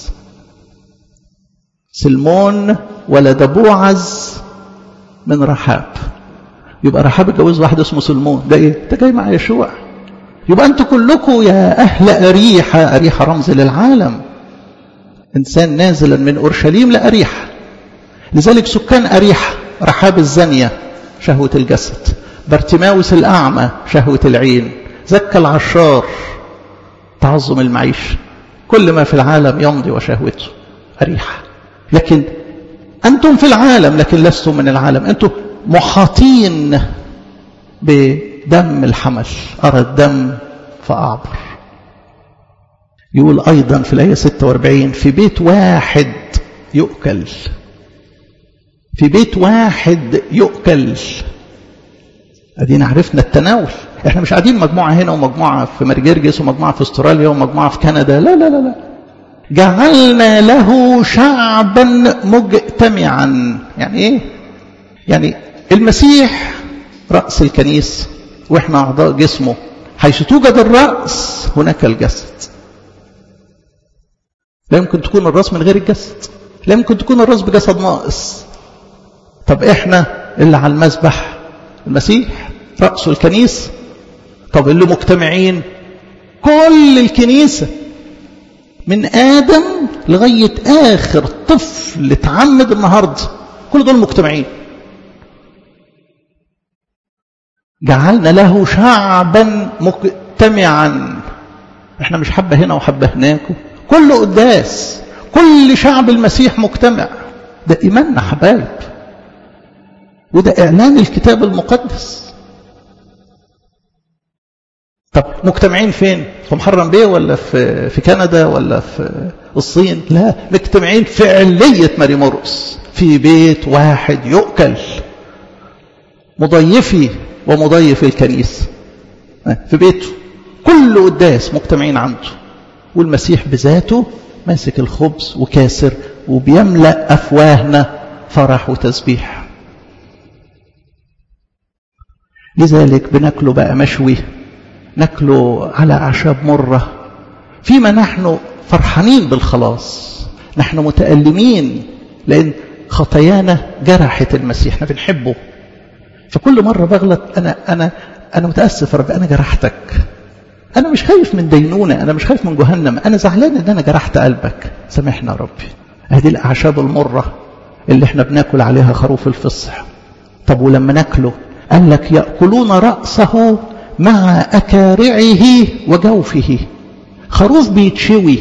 Speaker 1: سلمون ولد بوعز من رحاب. يبقى رحاب اتجوز واحد اسمه سلمون، ده ايه؟ ده جاي مع يشوع. يبقى انتوا كلكم يا اهل أريحة، أريحة رمز للعالم، انسان نازلا من اورشليم لأريحة. لذلك سكان أريحة رحاب الزانية شهوة الجسد، بارتيماوس الأعمى شهوة العين، زكى العشار تعظم المعيشة، كل ما في العالم يمضي وشهوته أريحة. لكن أنتم في العالم لكن لستم من العالم، أنتم محاطين بدم الحمل، أرى الدم فأعبر. يقول أيضا في الآية ستة وأربعين في بيت واحد يؤكل، في بيت واحد يؤكل. أدينا عرفنا التناول. احنا مش قاعدين مجموعة هنا ومجموعة في مرجرجس ومجموعة في استراليا ومجموعة في كندا، لا لا لا لا. جعلنا له شعبا مجتمعا. يعني ايه؟ يعني المسيح رأس الكنيسة واحنا أعضاء جسمه، حيث توجد الرأس هناك الجسد. لا يمكن تكون الرأس من غير الجسد، لا يمكن تكون الرأس بجسد ناقص. طب احنا اللي على المسبح المسيح رأسه الكنيسة. طب اللي مجتمعين كل الكنيسة من آدم لغاية آخر طفل اتعمد النهاردة، كل دول مجتمعين. جعلنا له شعبا مجتمعا. احنا مش حبة هنا وحبة هناك، كله قداس، كل شعب المسيح مجتمع. ده إيماننا حبايب، وده إعلان الكتاب المقدس. طب مجتمعين فين؟ في محرم بيه ولا في في كندا ولا في الصين؟ لا، مجتمعين في علية ماري مرقس، في بيت واحد يؤكل، مضيفي ومضيف الكنيسة في بيته، كل قداس مجتمعين عنده. والمسيح بذاته ماسك الخبز وكاسر وبيملأ أفواهنا فرح وتسبيح. لذلك بناكله بقى مشوي، ناكله على أعشاب مرة. فيما نحن فرحانين بالخلاص، نحن متألمين لأن خطايانا جرحت المسيح، احنا بنحبه. فكل مرة بغلط أنا أنا أنا متأسف يا رب، أنا جرحتك. أنا مش خايف من دينونة، أنا مش خايف من جهنم، أنا زعلان إن أنا جرحت قلبك، سامحنا يا ربي. هذه الأعشاب المرة اللي احنا بناكل عليها خروف الفصح. طب ولما ناكله قال لك يأكلون رأسه مع أكارعه وجوفه. خروف بيتشوي،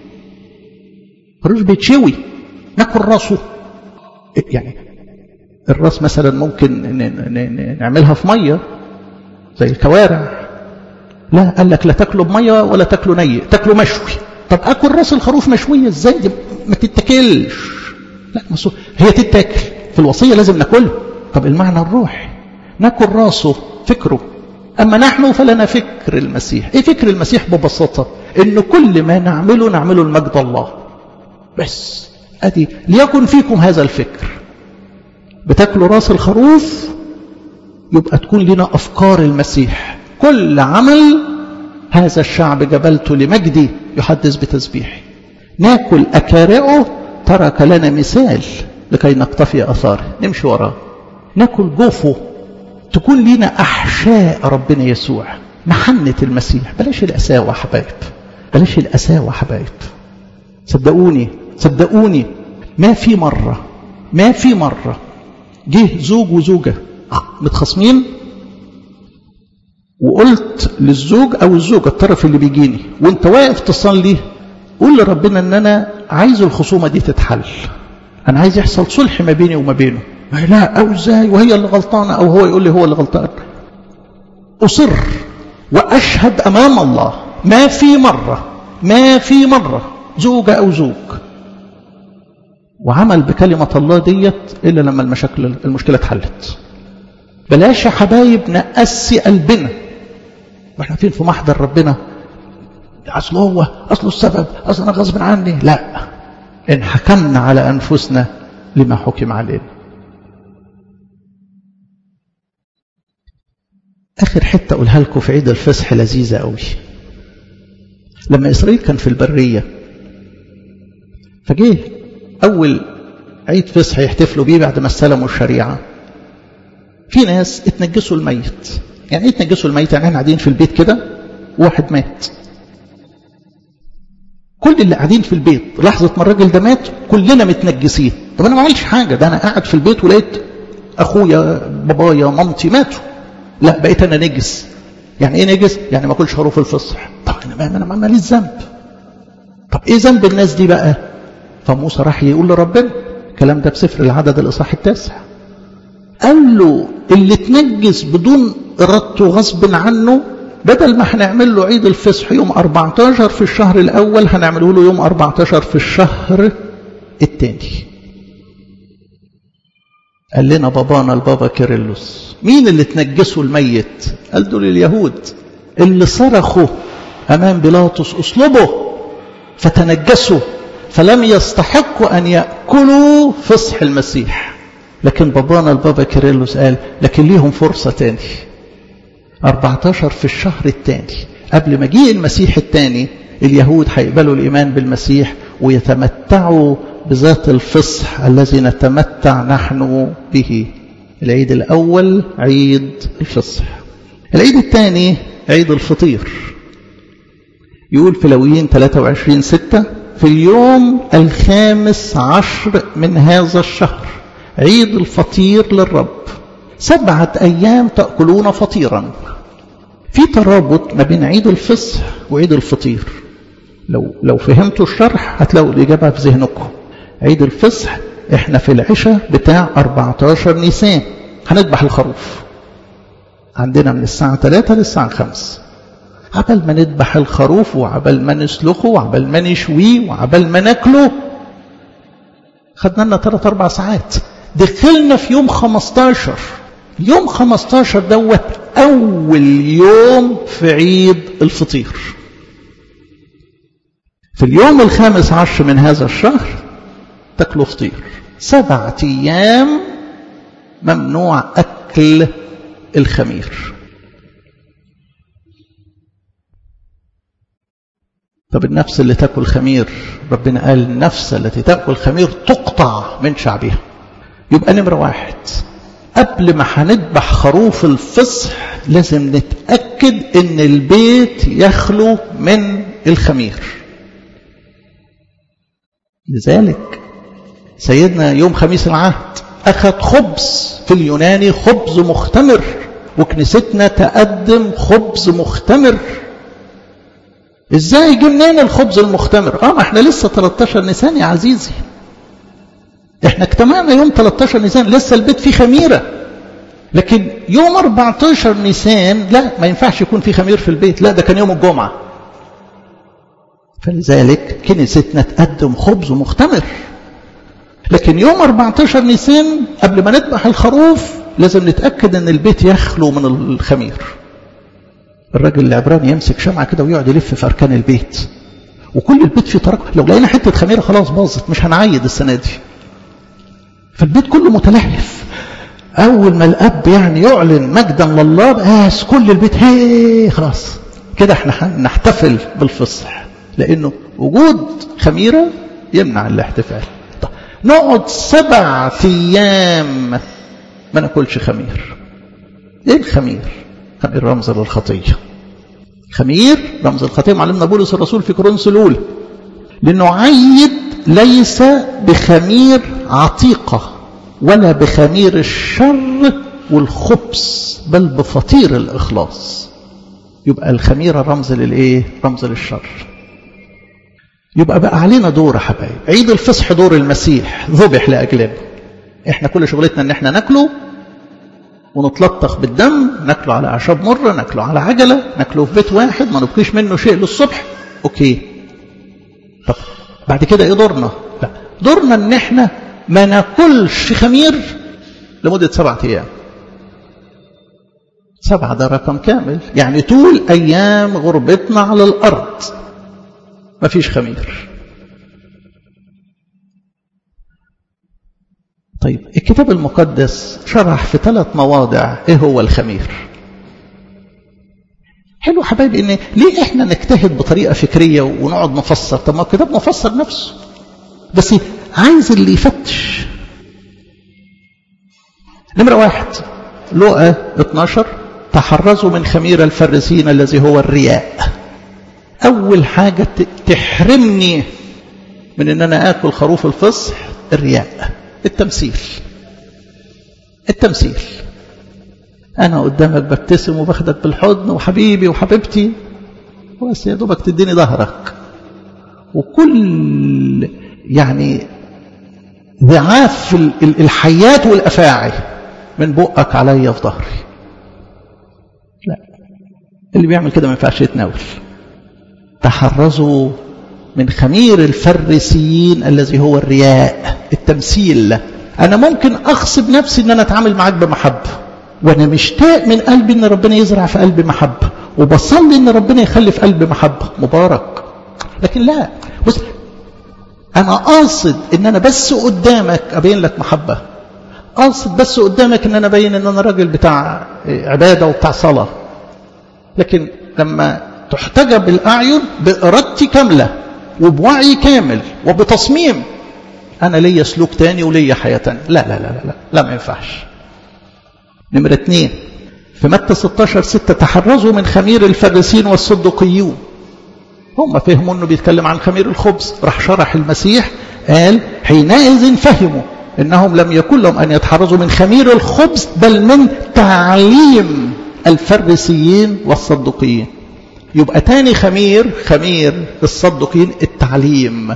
Speaker 1: خروف بيتشوي ناكل رأسه. يعني الرأس مثلا ممكن نعملها في مية زي الكوارع، لا قال لك لا تاكله بمية ولا تاكله ني، تاكله مشوي. طب أكل رأس الخروف مشوية ازاي؟ دي ما تتاكلش. لا هي تتاكل، في الوصية لازم ناكله. طب المعنى الروحي ناكل راسه، فكره. أما نحن فلنا فكر المسيح. إيه فكر المسيح؟ ببساطة إن كل ما نعمله نعمله لمجد الله بس. ادي ليكن فيكم هذا الفكر. بتاكلوا راس الخروف يبقى تكون لنا افكار المسيح. كل عمل هذا الشعب جبلته لمجدي يحدث بتسبيحي. ناكل اكارعه ترك لنا مثال لكي نقتفي اثاره، نمشي وراه. ناكل جوفه تكون لنا احشاء ربنا يسوع، محنة المسيح. بلاش القساوة حبايب، بلاش القساوة حبايب. صدقوني صدقوني ما في مرة ما في مرة جه زوج وزوجة متخاصمين وقلت للزوج او الزوجة الطرف اللي بيجيني وانت واقف تصلي قول لربنا ان انا عايز الخصومة دي تتحل، انا عايز يحصل صلح ما بيني وما بينه. لا او ازاي وهي اللي غلطانة او هو يقول لي هو اللي غلطان. اصر واشهد امام الله ما في مرة ما في مرة زوجة او زوج وعمل بكلمة الله ديت إلا لما المشاكل المشكلة اتحلت. بلاش يا حبايب نقسي قلبنا واحنا فين في محضر ربنا، أصله هو أصله السبب، أصله أنا غصب عني. لا، إن حكمنا على أنفسنا لما حكم علينا. آخر حتة أقولها لكم في عيد الفصح لذيذة قوي. لما إسرائيل كان في البرية فجيه أول عيد فصح يحتفلوا بيه بعد ما استلموا الشريعة، في ناس اتنجسوا الميت. يعني ايه اتنجسوا الميت؟ يعني احنا قاعدين في البيت كده واحد مات، كل اللي قاعدين في البيت لحظة ما الراجل ده مات كلنا متنجسين. طب انا ما عملش حاجة، ده انا قاعد في البيت ولقيت اخويا بابايا مامتي ماتوا، لا بقيت انا نجس. يعني ايه نجس؟ يعني ما اكلش خروف الفصح. طب انا ما ماليش ذنب. طب ايه ذنب الناس دي بقى؟ فموسى راح يقول لربنا الكلام ده بسفر العدد الإصحاح التاسع، قال له اللي تنجس بدون إرادته غصب عنه بدل ما هنعمل له عيد الفصح يوم أربعة عشر في الشهر الأول هنعمله له يوم أربعة عشر في الشهر الثاني. قال لنا بابانا البابا كيرلس مين اللي تنجسوا الميت؟ قال دول اليهود اللي صرخوا أمام بيلاطس اصلبوا فتنجسوا فلم يستحقوا أن يأكلوا فصح المسيح. لكن بابانا البابا كيرلس قال لكن ليهم فرصة تاني، أربعة عشر في الشهر الثاني قبل مجيء المسيح الثاني اليهود هيقبلوا الإيمان بالمسيح ويتمتعوا بذات الفصح الذي نتمتع نحن به. العيد الأول عيد الفصح. العيد الثاني عيد الفطير. يقول في لويين ثلاثة وعشرين ستة في اليوم الخامس عشر من هذا الشهر عيد الفطير للرب، سبعة أيام تأكلون فطيرا. في ترابط ما بين عيد الفصح وعيد الفطير. لو لو فهمتوا الشرح هتلاقوا الإجابة في ذهنكم. عيد الفصح احنا في العشاء بتاع أربعة عشر نيسان هنذبح الخروف عندنا من الساعة ثلاثة للساعة خمسة. عبل ما نذبح الخروف وعبل ما نسلخه وعبل ما نشويه وعبل ما ناكله خدنا لنا ثلاث أربع ساعات. دخلنا في يوم خمستاشر. يوم خمستاشر دوت أول يوم في عيد الفطير. في اليوم الخامس عشر من هذا الشهر تاكلوا فطير. سبعة أيام ممنوع أكل الخمير. طب النفس اللي تاكل خمير ربنا قال النفس التي تاكل خمير تقطع من شعبها. يبقى نمرة واحد قبل ما هنذبح خروف الفصح لازم نتأكد ان البيت يخلو من الخمير. لذلك سيدنا يوم خميس العهد أخذ خبز، في اليوناني خبز مختمر، وكنيستنا تقدم خبز مختمر. ازاي جه منين الخبز المختمر؟ اه احنا لسه ثلاثة عشر نيسان يا عزيزي، احنا اجتمعنا يوم ثلاثة عشر نيسان لسه البيت فيه خميرة. لكن يوم أربعة عشر نيسان لا، ما ينفعش يكون فيه خمير في البيت، لا ده كان يوم الجمعة. فلذلك كنيستنا تقدم خبز مختمر. لكن يوم أربعة عشر نيسان قبل ما نذبح الخروف لازم نتأكد ان البيت يخلو من الخمير. الراجل العبراني يمسك شمعة كده ويقعد يلف في أركان البيت وكل البيت فيه تراكم. لو لقينا حتة خميرة خلاص باظت، مش هنعيد السنة دي. فالبيت كله متلهف. أول ما الأب يعني يعلن مجدا لله بس كل البيت هي خلاص كده احنا نحتفل بالفصح، لأنه وجود خميرة يمنع الاحتفال. طب نقعد سبع أيام ما ناكلش خمير. ايه الخمير؟ خمير رمز للخطية. خمير رمز الخطية. معلمنا بولس الرسول في كورنثوس الأولى لأنه عيد ليس بخمير عتيقة ولا بخمير الشر والخبث بل بفطير الإخلاص. يبقى الخميرة رمز للإيه؟ رمز للشر. يبقى بقى علينا دور يا حبايب. عيد الفصح دور المسيح ذبح لأجلنا. احنا كل شغلتنا ان احنا ناكله ونتلطخ بالدم، ناكله على أعشاب مرة، ناكله على عجلة، ناكله في بيت واحد، ما نبقيش منه شيء للصبح. اوكي، طب بعد كده ايه دورنا؟ لا، دورنا ان احنا ما ناكلش خمير لمدة سبعة ايام. سبعة ده رقم كامل، يعني طول ايام غربتنا على الارض ما فيش خمير. طيب الكتاب المقدس شرح في ثلاث مواضع ايه هو الخمير. حلو حبايبي ان ليه احنا نجتهد بطريقه فكريه ونقعد نفسر؟ طب ما الكتاب مفسر نفسه، بس عايز اللي يفتش. نمره واحد لوقا اثناشر تحرزوا من خمير الفريسيين الذي هو الرياء. اول حاجه تحرمني من ان انا اكل خروف الفصح الرياء، التمثيل. التمثيل أنا قدامك ببتسم وباخدك بالحضن وحبيبي وحبيبتي، بس يا دوبك تديني ظهرك، وكل يعني ضعاف الحيات والأفاعي من بقك عليا في ظهري. لا، اللي بيعمل كده ما ينفعش يتناول. تحرزوا من خمير الفريسيين الذي هو الرياء، التمثيل. أنا ممكن أغصب نفسي أن أنا أتعامل معاك بمحبة، وأنا مشتاق من قلبي أن ربنا يزرع في قلبي محبة، وبصلي أن ربنا يخلي في قلبي محبة، مبارك. لكن لا، بص، أنا قاصد أن أنا بس قدامك أبين لك محبة، قاصد بس قدامك أن أنا أبين أن أنا راجل بتاع عبادة وبتاع صلاة. لكن لما تحتجب الأعين بإرادتي كاملة وبوعي كامل وبتصميم، أنا ليا سلوك تاني وليا حياة تاني. لا لا لا لا لا, لا ما ينفعش. نمرة اثنين في متى ستاشر ستة تحرزوا من خمير الفريسيين والصدقيون. هم فهموا أنه بيتكلم عن خمير الخبز. راح شرح المسيح قال حينئذ فهموا إنهم لم يكن لهم أن يتحرزوا من خمير الخبز بل من تعليم الفريسيين والصدقيين. يبقى تاني خمير، خمير الصدقين، التعليم.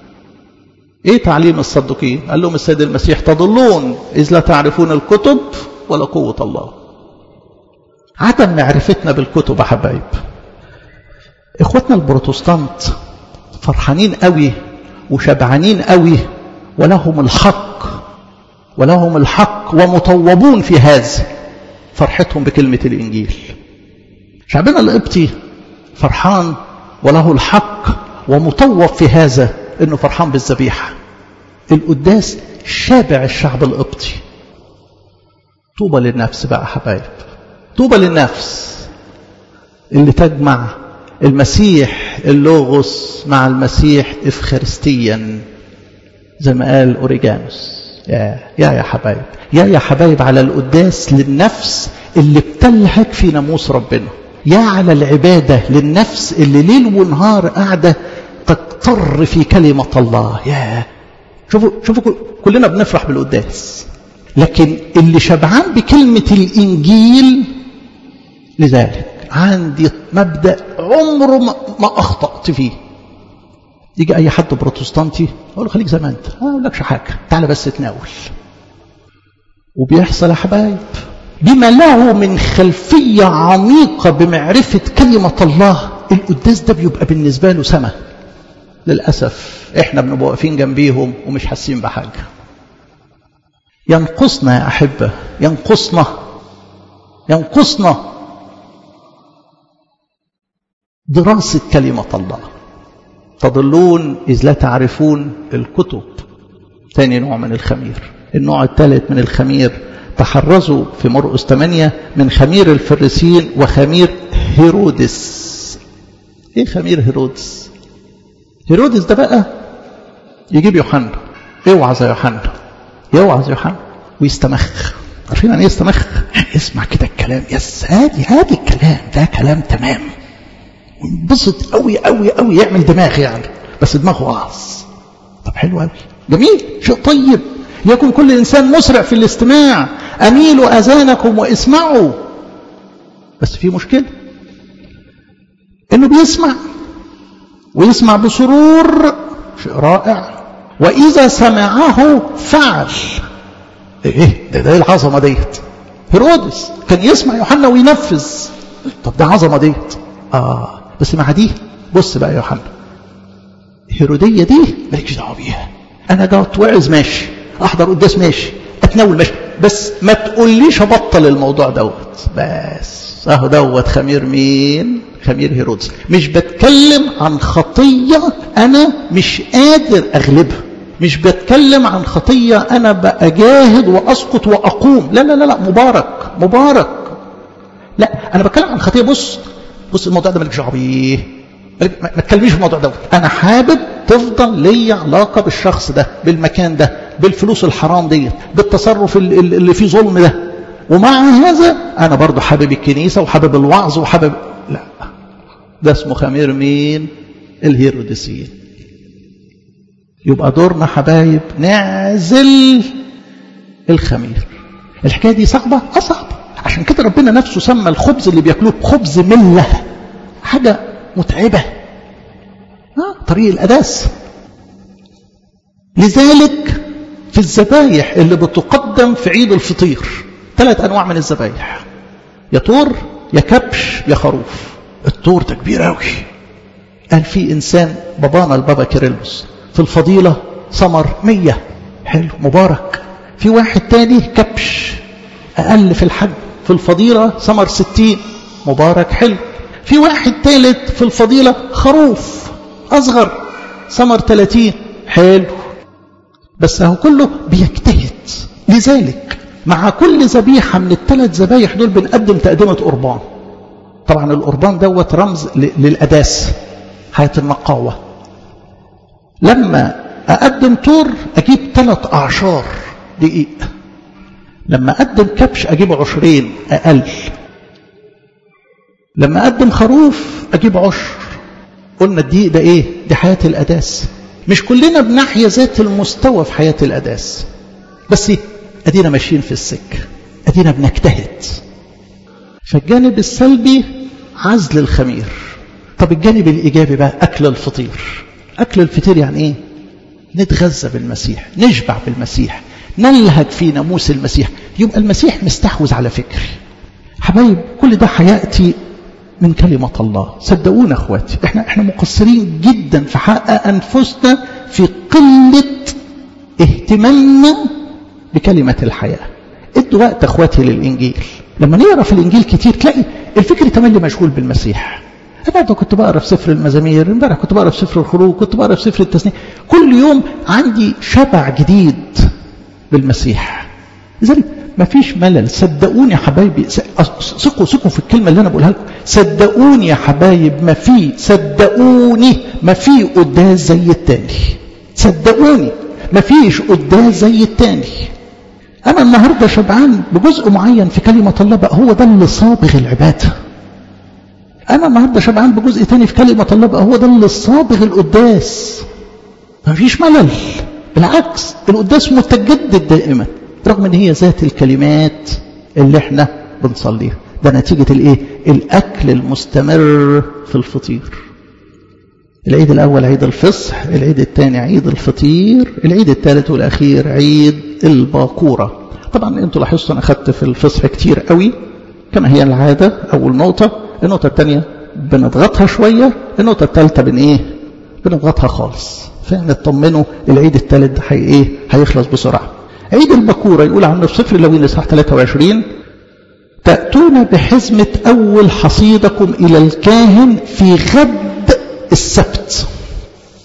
Speaker 1: ايه تعليم الصدقين؟ قال لهم السيد المسيح تضلون إذ لا تعرفون الكتب ولا قوة الله. عدم معرفتنا بالكتب يا حبايب. اخوتنا البروتستانت فرحانين قوي وشبعانين قوي، ولهم الحق ولهم الحق ومطوبون في هذا. فرحتهم بكلمة الإنجيل. شعبنا القبطي فرحان وله الحق ومطوب في هذا، انه فرحان بالذبيحه. القداس شابع الشعب القبطي. طوبى للنفس بقى حبايب، طوبى للنفس اللي تجمع المسيح اللوغوس مع المسيح افخارستيا زي ما قال اوريجانوس. يا يا يا حبايب، يا يا حبايب على القداس للنفس اللي بتلهج في ناموس ربنا. يا على العبادة للنفس اللي ليل ونهار قاعدة تقطر في كلمة الله. يا شوفوا شوفوا كلنا بنفرح بالقداس، لكن اللي شبعان بكلمة الإنجيل. لذلك عندي مبدأ عمره ما أخطأت فيه. يجي أي حد بروتستانتي أقول له خليك زي ما أنت، ما أقول لكش حاجة، تعال بس تناول. وبيحصل يا حبايب بما له من خلفية عميقة بمعرفة كلمة الله، القداس ده بيبقى بالنسبة له سما. للأسف احنا بنبقى واقفين جنبيهم ومش حاسين بحاجة. ينقصنا يا أحبة، ينقصنا ينقصنا دراسة كلمة الله. تضلون إذ لا تعرفون الكتب. ثاني نوع من الخمير. النوع الثالث من الخمير تحرزوا في مرقس ثمانية من خمير الفريسيين وخمير هيرودس. ايه خمير هيرودس؟ هيرودس ده بقى يجيب يوحنا، اوعظ يا يوحنا، يوعظ يوحنا ويستمخ. عارفين يعني ايه يستمخ؟ يسمع كده الكلام، يس هادي هادي الكلام ده كلام تمام، وينبسط قوي قوي قوي، يعمل دماغ يعني، بس دماغه وعظ. طب حلو قوي، جميل، شيء طيب. يكن كل انسان مسرع في الاستماع، اميلوا اذانكم واسمعوا. بس في مشكله، انه بيسمع ويسمع بسرور، شيء رائع، واذا سمعه فعل. ايه ده؟ ده العظمه ديت. هيرودس كان يسمع يوحنا وينفذ. طب ده عظمه ديت. اه بس مع دي بص بقى يا يوحنا، هيروديه دي مالكش دعوه بيها. انا جوت وعظ ماشي، احضر قداس ماشي، اتناول ماشي، بس ما تقوليش ابطل الموضوع دوت. بس اهو دوت خمير مين؟ خمير هيرودس. مش بتكلم عن خطيه انا مش قادر اغلبها، مش بتكلم عن خطيه انا بأجاهد واسقط واقوم، لا لا لا لا، مبارك مبارك. لا، انا بتكلم عن خطيه. بص بص الموضوع ده مالكش دعوه بيه، ما تكلميش في الموضوع دوت. انا حابب تفضل لي علاقه بالشخص ده، بالمكان ده، بالفلوس الحرام ديت، بالتصرف اللي فيه ظلم ده، ومع هذا انا برضو حابب الكنيسه وحابب الوعظ وحابب. لا، ده اسمه خمير مين؟ الهيروديسيين. يبقى دورنا حبايب نعزل الخمير. الحكايه دي صعبه، اه صعبه. عشان كده ربنا نفسه سمى الخبز اللي بياكلوه خبز مله، حاجه متعبه، اه طريق القداس. لذلك في الذبايح اللي بتقدم في عيد الفطير ثلاث انواع من الذبايح، يا طور يا كبش يا خروف. الطور ده كبير قوي. قال في انسان بابانا البابا كيرلس في الفضيله ثمر مية، حلو مبارك. في واحد تاني كبش اقل في الحجم في الفضيله ثمر ستين، مبارك حلو. في واحد ثالث في الفضيله خروف اصغر ثمر ثلاثين، حلو. بس هو كله بيجتهد. لذلك مع كل ذبيحه من الثلاث ذبايح دول بنقدم تقدمه قربان. طبعا القربان دوت رمز للقداس، حياه النقاوه. لما اقدم طور اجيب ثلاث اعشار دقيق، لما اقدم كبش اجيب عشرين اقل، لما اقدم خروف اجيب عشر. قلنا الدقيق ده ايه؟ دي حياه القداس. مش كلنا بنحيا ذات المستوى في حياه القداس، بس ادينا ماشيين في السكه، ادينا بنجتهد. فالجانب السلبي عزل الخمير. طب الجانب الايجابي بقى اكل الفطير. اكل الفطير يعني ايه؟ نتغذى بالمسيح، نشبع بالمسيح، نلهج في ناموس المسيح، يبقى المسيح مستحوذ على فكري. حبايب كل ده هياتي من كلمه الله. صدقونا اخواتي، احنا احنا مقصرين جدا في حق انفسنا في قله اهتمامنا بكلمه الحياه. ادوا وقت اخواتي للانجيل. لما نقرا في الانجيل كتير تلاقي الفكر تملي مشغول بالمسيح. انا كنت بقرا في سفر المزامير، امبارح كنت بقرا في سفر الخروج، كنت بقرا في سفر التثنيه، كل يوم عندي شبع جديد بالمسيح. لذلك ما فيش ملل. صدقوني يا حبايبي، ثقوا ثقوا في الكلمه اللي انا بقولها لكم. صدقوني يا حبايب، ما في صدقوني ما في قداس زي التاني. صدقوني ما فيش قداس زي التاني. انا النهارده شبعان بجزء معين في كلمه الله، بقى هو ده اللي صابغ العباده. انا النهارده شبعان بجزء تاني في كلمه الله، بقى هو ده اللي صابغ القداس. ما فيش ملل، بالعكس القداس متجدد دائما، رغم ان هي ذات الكلمات اللي احنا بنصليها. ده نتيجه الايه؟ الاكل المستمر في الفطير. العيد الاول عيد الفصح، العيد الثاني عيد الفطير، العيد الثالث والاخير عيد الباكوره. طبعا انتوا لاحظتوا انا اخذت في الفصح كتير قوي كما هي العاده. اول نقطه، النقطه الثانيه بنضغطها شويه، النقطه الثالثه بن ايه؟ بنضغطها خالص. فنطمنوا العيد الثالث ده هي ايه؟ هيخلص بسرعه. عيد البكورة يقول عنه في سفر اللاويين اصحاح ثلاثة وعشرين: تأتون بحزمة أول حصيدكم إلى الكاهن في غد السبت.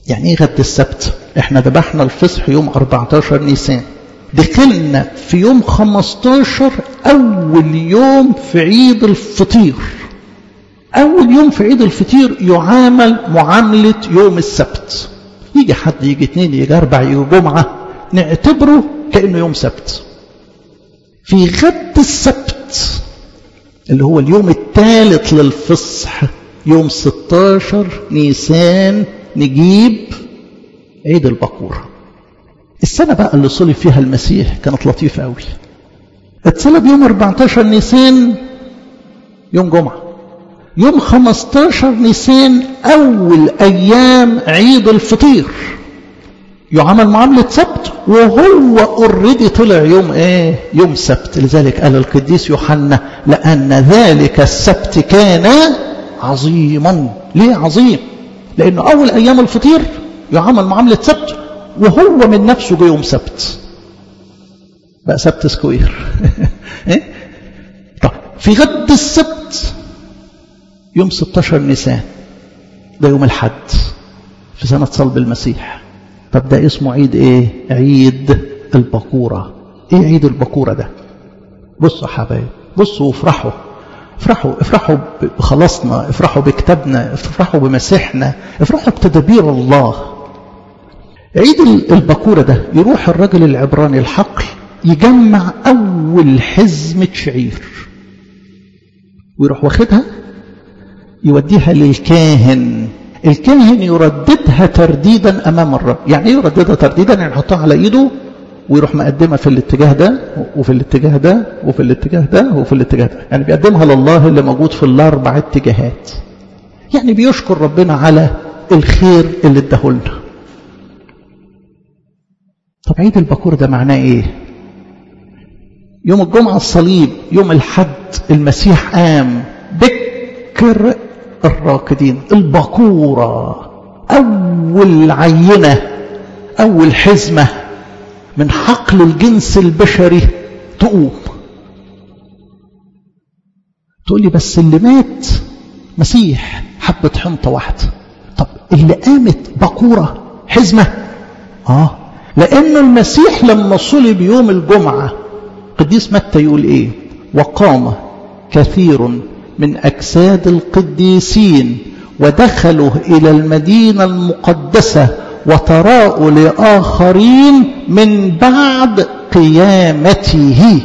Speaker 1: يعني ايه غد السبت؟ احنا ذبحنا الفصح يوم أربعتاشر نيسان، دخلنا في يوم خمستاشر أول يوم في عيد الفطير. أول يوم في عيد الفطير يعامل معاملة يوم السبت. يجي حد، يجي اتنين، يجي أربع، يجي جمعة، نعتبره كأنه يوم سبت. في غد السبت اللي هو اليوم الثالث للفصح يوم ستاشر نيسان نجيب عيد البكورة. السنة بقى اللي صلب فيها المسيح كانت لطيفة قوي. اتصلب يوم أربعتاشر نيسان يوم جمعة. يوم خمستاشر نيسان أول أيام عيد الفطير يعمل معاملة سبت، وهو اوريدي طلع يوم ايه؟ يوم سبت. لذلك قال القديس يوحنا لأن ذلك السبت كان عظيما. ليه عظيم؟ لأنه أول أيام الفطير يعمل معاملة سبت، وهو من نفسه جه يوم سبت، بقى سبت سكوير. طب في غد السبت يوم ستاشر نيسان، ده يوم الحد في سنة صلب المسيح. طب ده اسمه عيد ايه؟ عيد البكورة. ايه عيد البكورة ده؟ بصوا حبايب، بصوا وافرحوا، افرحوا افرحوا بخلاصنا، افرحوا بكتابنا، افرحوا بمسيحنا، افرحوا بتدابير الله. عيد البكورة ده يروح الرجل العبراني الحقل يجمع أول حزمة شعير، ويروح واخدها يوديها للكاهن. الكاهن يرددها ترديدا أمام الرب. يعني ايه يرددها ترديدا؟ يعني يحطها على إيده ويروح مقدمها في الاتجاه ده وفي الاتجاه ده وفي الاتجاه ده وفي الاتجاه ده. يعني بيقدمها لله اللي موجود في الأربع اتجاهات. يعني بيشكر ربنا على الخير اللي اداهولنا. طب عيد البكور ده معناه ايه؟ يوم الجمعة الصليب، يوم الحد المسيح قام بكر الراكدين، البكورة، أول عينة، أول حزمة من حقل الجنس البشري تقوم. تقول لي بس اللي مات مسيح حبة حنطة واحدة. طب اللي قامت بكورة حزمة؟ آه لأن المسيح لما صلب يوم الجمعة قديس متى يقول إيه؟ وقام كثير من أجساد القديسين ودخلوا إلى المدينة المقدسة وتراءوا لآخرين من بعد قيامته.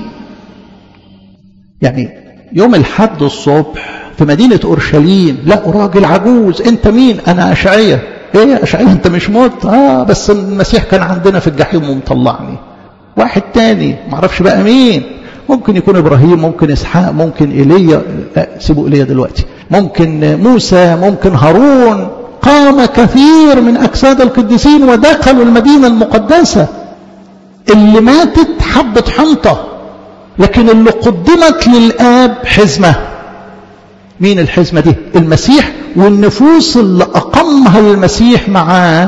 Speaker 1: يعني يوم الحد الصبح في مدينة أورشليم لقوا راجل عجوز. أنت مين؟ أنا أشعية. إيه يا أشعية أنت مش موت؟ آه بس المسيح كان عندنا في الجحيم ومطلعني. واحد تاني معرفش بقى مين، ممكن يكون إبراهيم، ممكن إسحاق، ممكن إيليا، لا سيبوا إيليا دلوقتي، ممكن موسى، ممكن هارون. قام كثير من أجساد القديسين ودخلوا المدينة المقدسة. اللي ماتت حبة حنطة، لكن اللي قدمت للآب حزمة. مين الحزمة دي؟ المسيح، والنفوس اللي أقامها المسيح معاه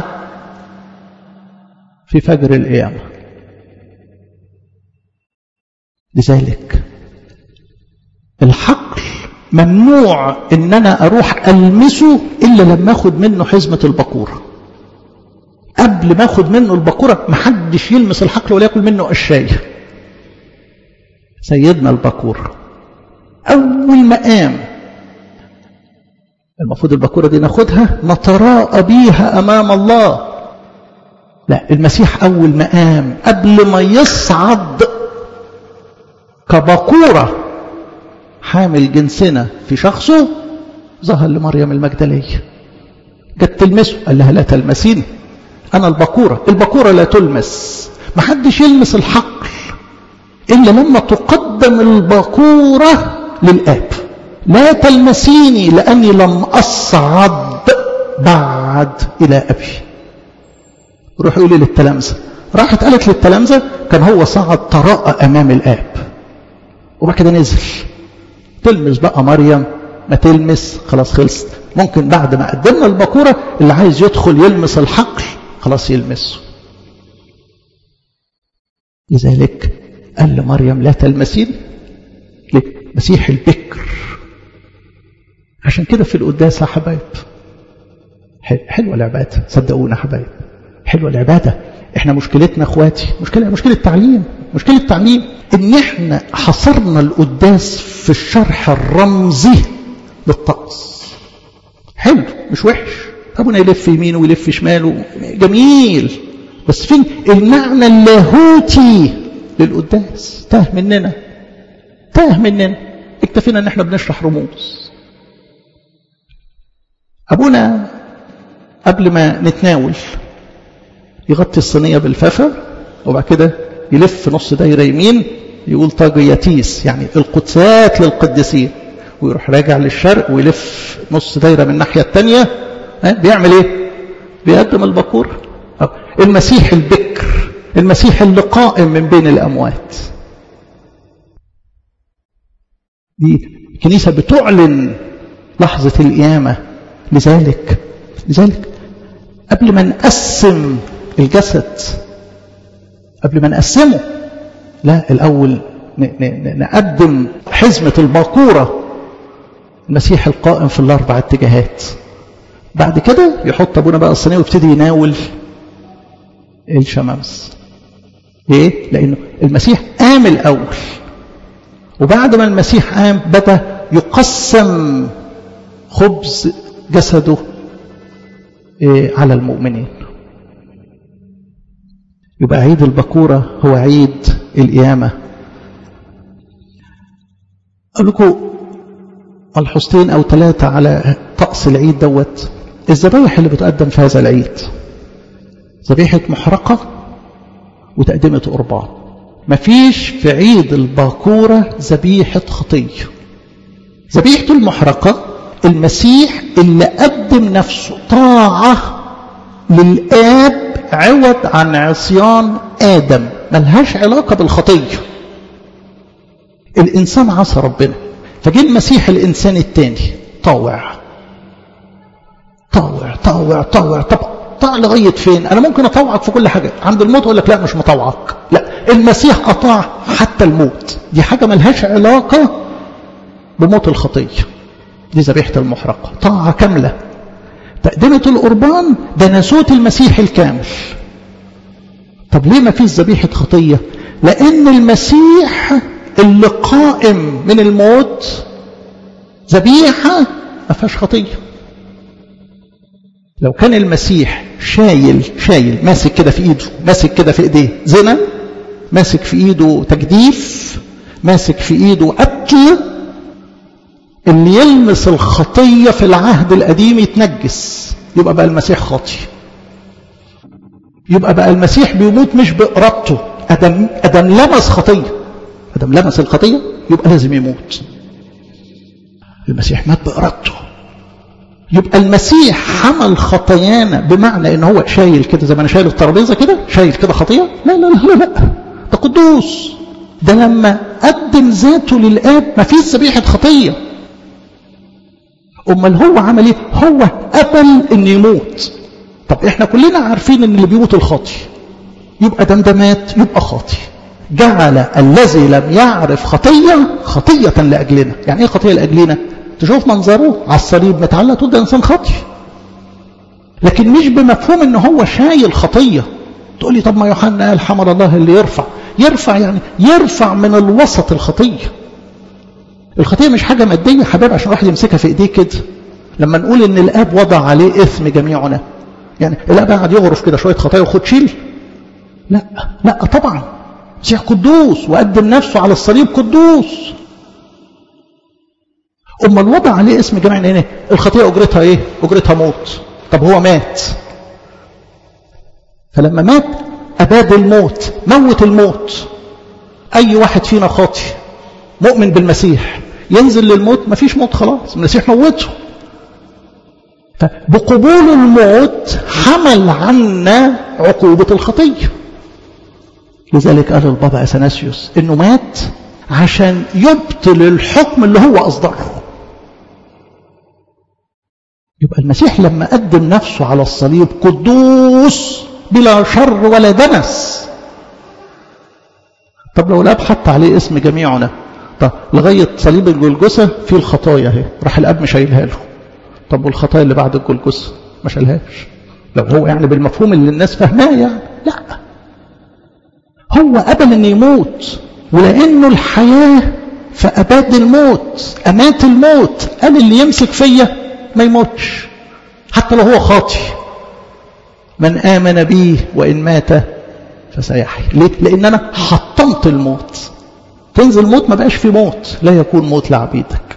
Speaker 1: في فجر القيامة. لذلك الحقل ممنوع ان انا اروح المسه الا لما اخد منه حزمة البكورة. قبل ما اخد منه البكورة محدش يلمس الحقل ولا ياكل منه قشاية. سيدنا البكورة اول ما قام المفروض البكورة دي ناخدها نتراءى بيها امام الله. لا، المسيح اول ما قام قبل ما يصعد كبكورة حامل جنسنا في شخصه ظهر لمريم المجدلية. جت تلمسه، قال لها لا تلمسيني، أنا البكورة. البكورة لا تلمس، ما حدش يلمس الحقل إلا لما تقدم البكورة للآب. لا تلمسيني لأني لم أصعد بعد إلى أبي. روح يقولي للتلامذة. راحت قالت للتلامذة، كان هو صعد تراءى أمام الآب وبعد كده نزل. تلمس بقى مريم ما تلمس خلاص خلصت. ممكن بعد ما قدمنا البكورة اللي عايز يدخل يلمس الحقل خلاص يلمسه. لذلك قال لمريم لا تلمسين لمسيح البكر. عشان كده في القداس يا حبايب حلوة العبادة، صدقونا حبايب، حلوة العبادة. احنا مشكلتنا اخواتي مشكلة مشكلة تعليم، مشكلة تعليم ان احنا حصرنا القداس في الشرح الرمزي للطقس. حلو مش وحش، ابونا يلف يمين ويلف شماله جميل، بس فين المعنى اللاهوتي للقداس؟ تاه مننا تاه مننا اكتفينا ان احنا بنشرح رموز. ابونا قبل ما نتناول يغطي الصينية بالفافة وبعد كده يلف نص دايرة يمين يقول طاجياتيس يعني القدسات للقديسين، ويروح راجع للشرق ويلف نص دايرة من الناحية التانية. بيعمل ايه؟ بيقدم البكور، المسيح البكر، المسيح اللي قائم من بين الأموات. دي الكنيسة بتعلن لحظة القيامة. لذلك لذلك قبل ما نقسم الجسد، قبل ما نقسمه، لا الأول نقدم حزمة الباكورة، المسيح القائم في الأربع اتجاهات. بعد كده يحط أبونا بقى الصينية ويبتدي يناول الشمامس. ليه؟ لأنه المسيح قام الأول، وبعد ما المسيح قام بدأ يقسم خبز جسده على المؤمنين. يبقى عيد البكورة هو عيد القيامة. أقول لكم ملحوظتين أو ثلاثة على طقس العيد دوت. الذبائح اللي بتقدم في هذا العيد ذبيحة محرقة وتقدمة قربان. مفيش في عيد الباكورة ذبيحة خطية. ذبيحة المحرقة المسيح اللي قدم نفسه طاعة للآب عوض عن عصيان آدم، ملهاش علاقة بالخطية. الإنسان عصى ربنا، فجي المسيح الإنسان التاني طاوع طاوع طاوع طاوع. طب طاع لغاية فين؟ أنا ممكن أطوعك في كل حاجة، عند الموت أقول لك لا مش مطوعك. لا، المسيح أطاع حتى الموت. دي حاجة ملهاش علاقة بموت الخطية. دي ذبيحة المحرقة، طاعة كاملة. تقدمة القربان ده ناسوت المسيح الكامل. طب ليه ما فيش ذبيحة خطية؟ لأن المسيح اللي قائم من الموت ذبيحة ما فيهاش خطية. لو كان المسيح شايل شايل ماسك كده في ايده، ماسك كده في ايديه زنا، ماسك في ايده تجديف، ماسك في ايده قتل، اللي يلمس الخطية في العهد القديم يتنجس، يبقى بقى المسيح خاطي. يبقى بقى المسيح بيموت مش بإرادته. أدم, أدم لمس خطية، أدم لمس الخطية يبقى لازم يموت. المسيح مات بإرادته. يبقى المسيح حمل خطايانا، بمعنى ان هو شايل كده زي ما انا شايل الترابيزه كده، شايل كده خطيه. لا لا لا لا، ده قدوس. ده لما قدم ذاته للآب ما فيش ذبيحه خطيه. امال هو عمل ايه؟ هو قبل ان يموت. طب احنا كلنا عارفين ان اللي بيموت الخاطي، يبقى دم ده مات يبقى خاطي. جعل الذي لم يعرف خطيه خطيه لاجلنا. يعني ايه خطيه لاجلنا؟ تشوف منظره على الصليب متعلق تقول ده انسان خاطي، لكن مش بمفهوم ان هو شايل خطيه. تقول لي طب ما يوحنا قال حمل الله اللي يرفع. يرفع يعني يرفع من الوسط الخطيه. الخطيه مش حاجه ماديه يا حبايب عشان واحد يمسكها في ايديه كده. لما نقول ان الاب وضع عليه اثم جميعنا، يعني الاب قاعد يغرف كده شويه خطايا وخد شيل؟ لا لا طبعا. مسيح قدوس وقدم نفسه على الصليب قدوس. أما الوضع عليه اسم جميعنا ايه؟ الخطيئة أجرتها ايه؟ أجرتها موت. طب هو مات، فلما مات أباد الموت، موت الموت. أي واحد فينا خاطي مؤمن بالمسيح ينزل للموت، مفيش موت خلاص، المسيح موته. فبقبول الموت حمل عنا عقوبة الخطية. لذلك قال البابا أثناسيوس إنه مات عشان يبطل الحكم اللي هو أصدره. يبقى المسيح لما قدم نفسه على الصليب قدوس بلا شر ولا دنس. طب لو الاب حط عليه اسم جميعنا، طب لغايه صليب الجلجسه في الخطايا اهي، راح الاب مش شايلها له. طب والخطايا اللي بعد الجلجسه ما شالهاش. لو هو يعني بالمفهوم اللي الناس فاهماه يعني، لا، هو قبل ان يموت، ولانه الحياه فاباد الموت، امات الموت، قال اللي يمسك فيا ما يموتش حتى لو هو خاطي. من امن بي وان مات فسيحيا. ليه؟ لان انا حطمت الموت. تنزل موت ما بقاش في موت، لا يكون موت لعبيدك.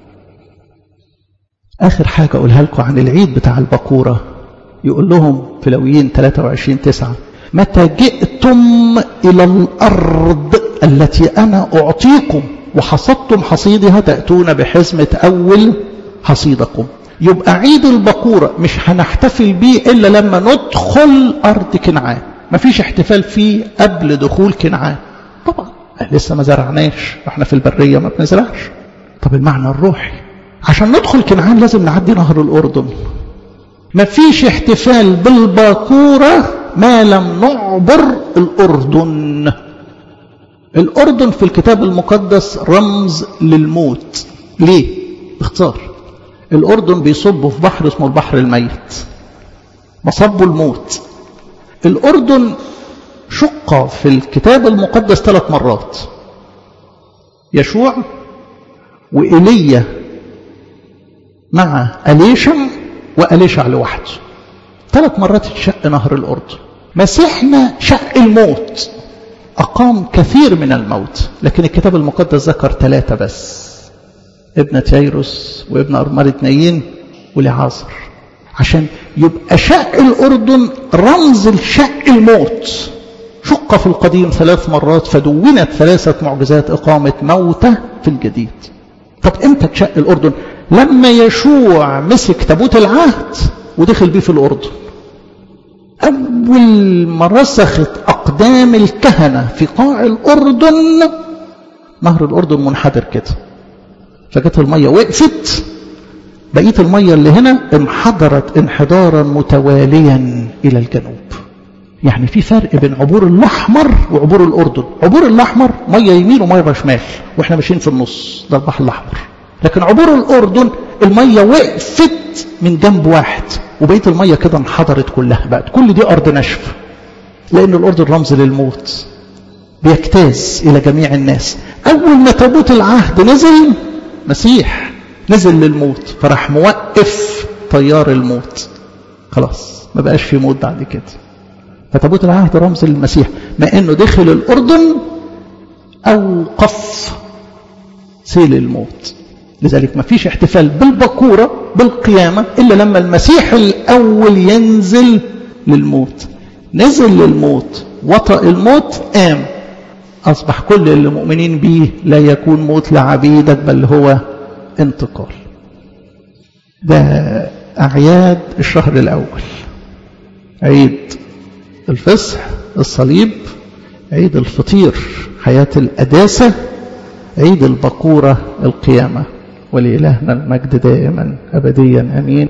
Speaker 1: اخر حاجه اقولها لكم عن العيد بتاع البكوره، يقول لهم في لاويين ثلاثة وعشرين تسعة: متى جئتم الى الارض التي انا اعطيكم وحصدتم حصيدها تاتون بحزمه اول حصيدكم. يبقى عيد البكوره مش هنحتفل بيه الا لما ندخل ارض كنعان. مفيش احتفال فيه قبل دخول كنعان. طبعا لسه ما زرعناش، احنا في البريه ما بنزرعش. طب المعنى الروحي، عشان ندخل كنعان لازم نعدي نهر الاردن. مفيش احتفال بالبكوره ما لم نعبر الأردن. الأردن في الكتاب المقدس رمز للموت. ليه؟ باختصار، الأردن بيصبوا في بحر اسمه البحر الميت، مصبوا الموت. الأردن شق في الكتاب المقدس ثلاث مرات، يشوع وإيليا مع أليشع وأليشع لوحده. ثلاث مرات اتشق نهر الأردن. مسيحنا شق الموت، أقام كثير من الموت، لكن الكتاب المقدس ذكر ثلاثة بس: ابنة ييروس وابن أرملة نايين ولعازر، عشان يبقى شق الأردن رمز لشق الموت. شق في القديم ثلاث مرات، فدونت ثلاثة معجزات إقامة موتى في الجديد. طب امتى تشق الأردن؟ لما يشوع مسك تابوت العهد ودخل بيه في الأردن. أول ما رسخت أقدام الكهنة في قاع الأردن، نهر الأردن منحدر كده، فجت المية وقفت، بقية المية اللي هنا انحدرت انحدارا متواليا إلى الجنوب. يعني في فرق بين عبور الأحمر وعبور الأردن. عبور الأحمر مية يمين ومية شمال، وإحنا ماشيين في النص، ده البحر الأحمر. لكن عبور الأردن المية وقفت من جنب واحد، وبقية المية كده انحدرت كلها، بقت كل دي أرض ناشفة، لأن الأردن رمز للموت، بيجتاز إلى جميع الناس. أول ما تابوت العهد نزل، مسيح نزل للموت، فراح موقف طيار الموت. خلاص ما بقاش في موت بعد كده. فتابوت العهد رمز للمسيح، ما إنه دخل الأردن أوقف سيل الموت. لذلك ما فيش احتفال بالبكورة بالقيامة إلا لما المسيح الأول ينزل للموت. نزل للموت، وطأ الموت، قام، أصبح كل اللي مؤمنين به لا يكون موت لعبيدك بل هو انتقال. ده أعياد الشهر الأول: عيد الفصح الصليب، عيد الفطير حياة القداسة، عيد البكورة القيامة. ولإلهنا المجد دائما أبديا أمين.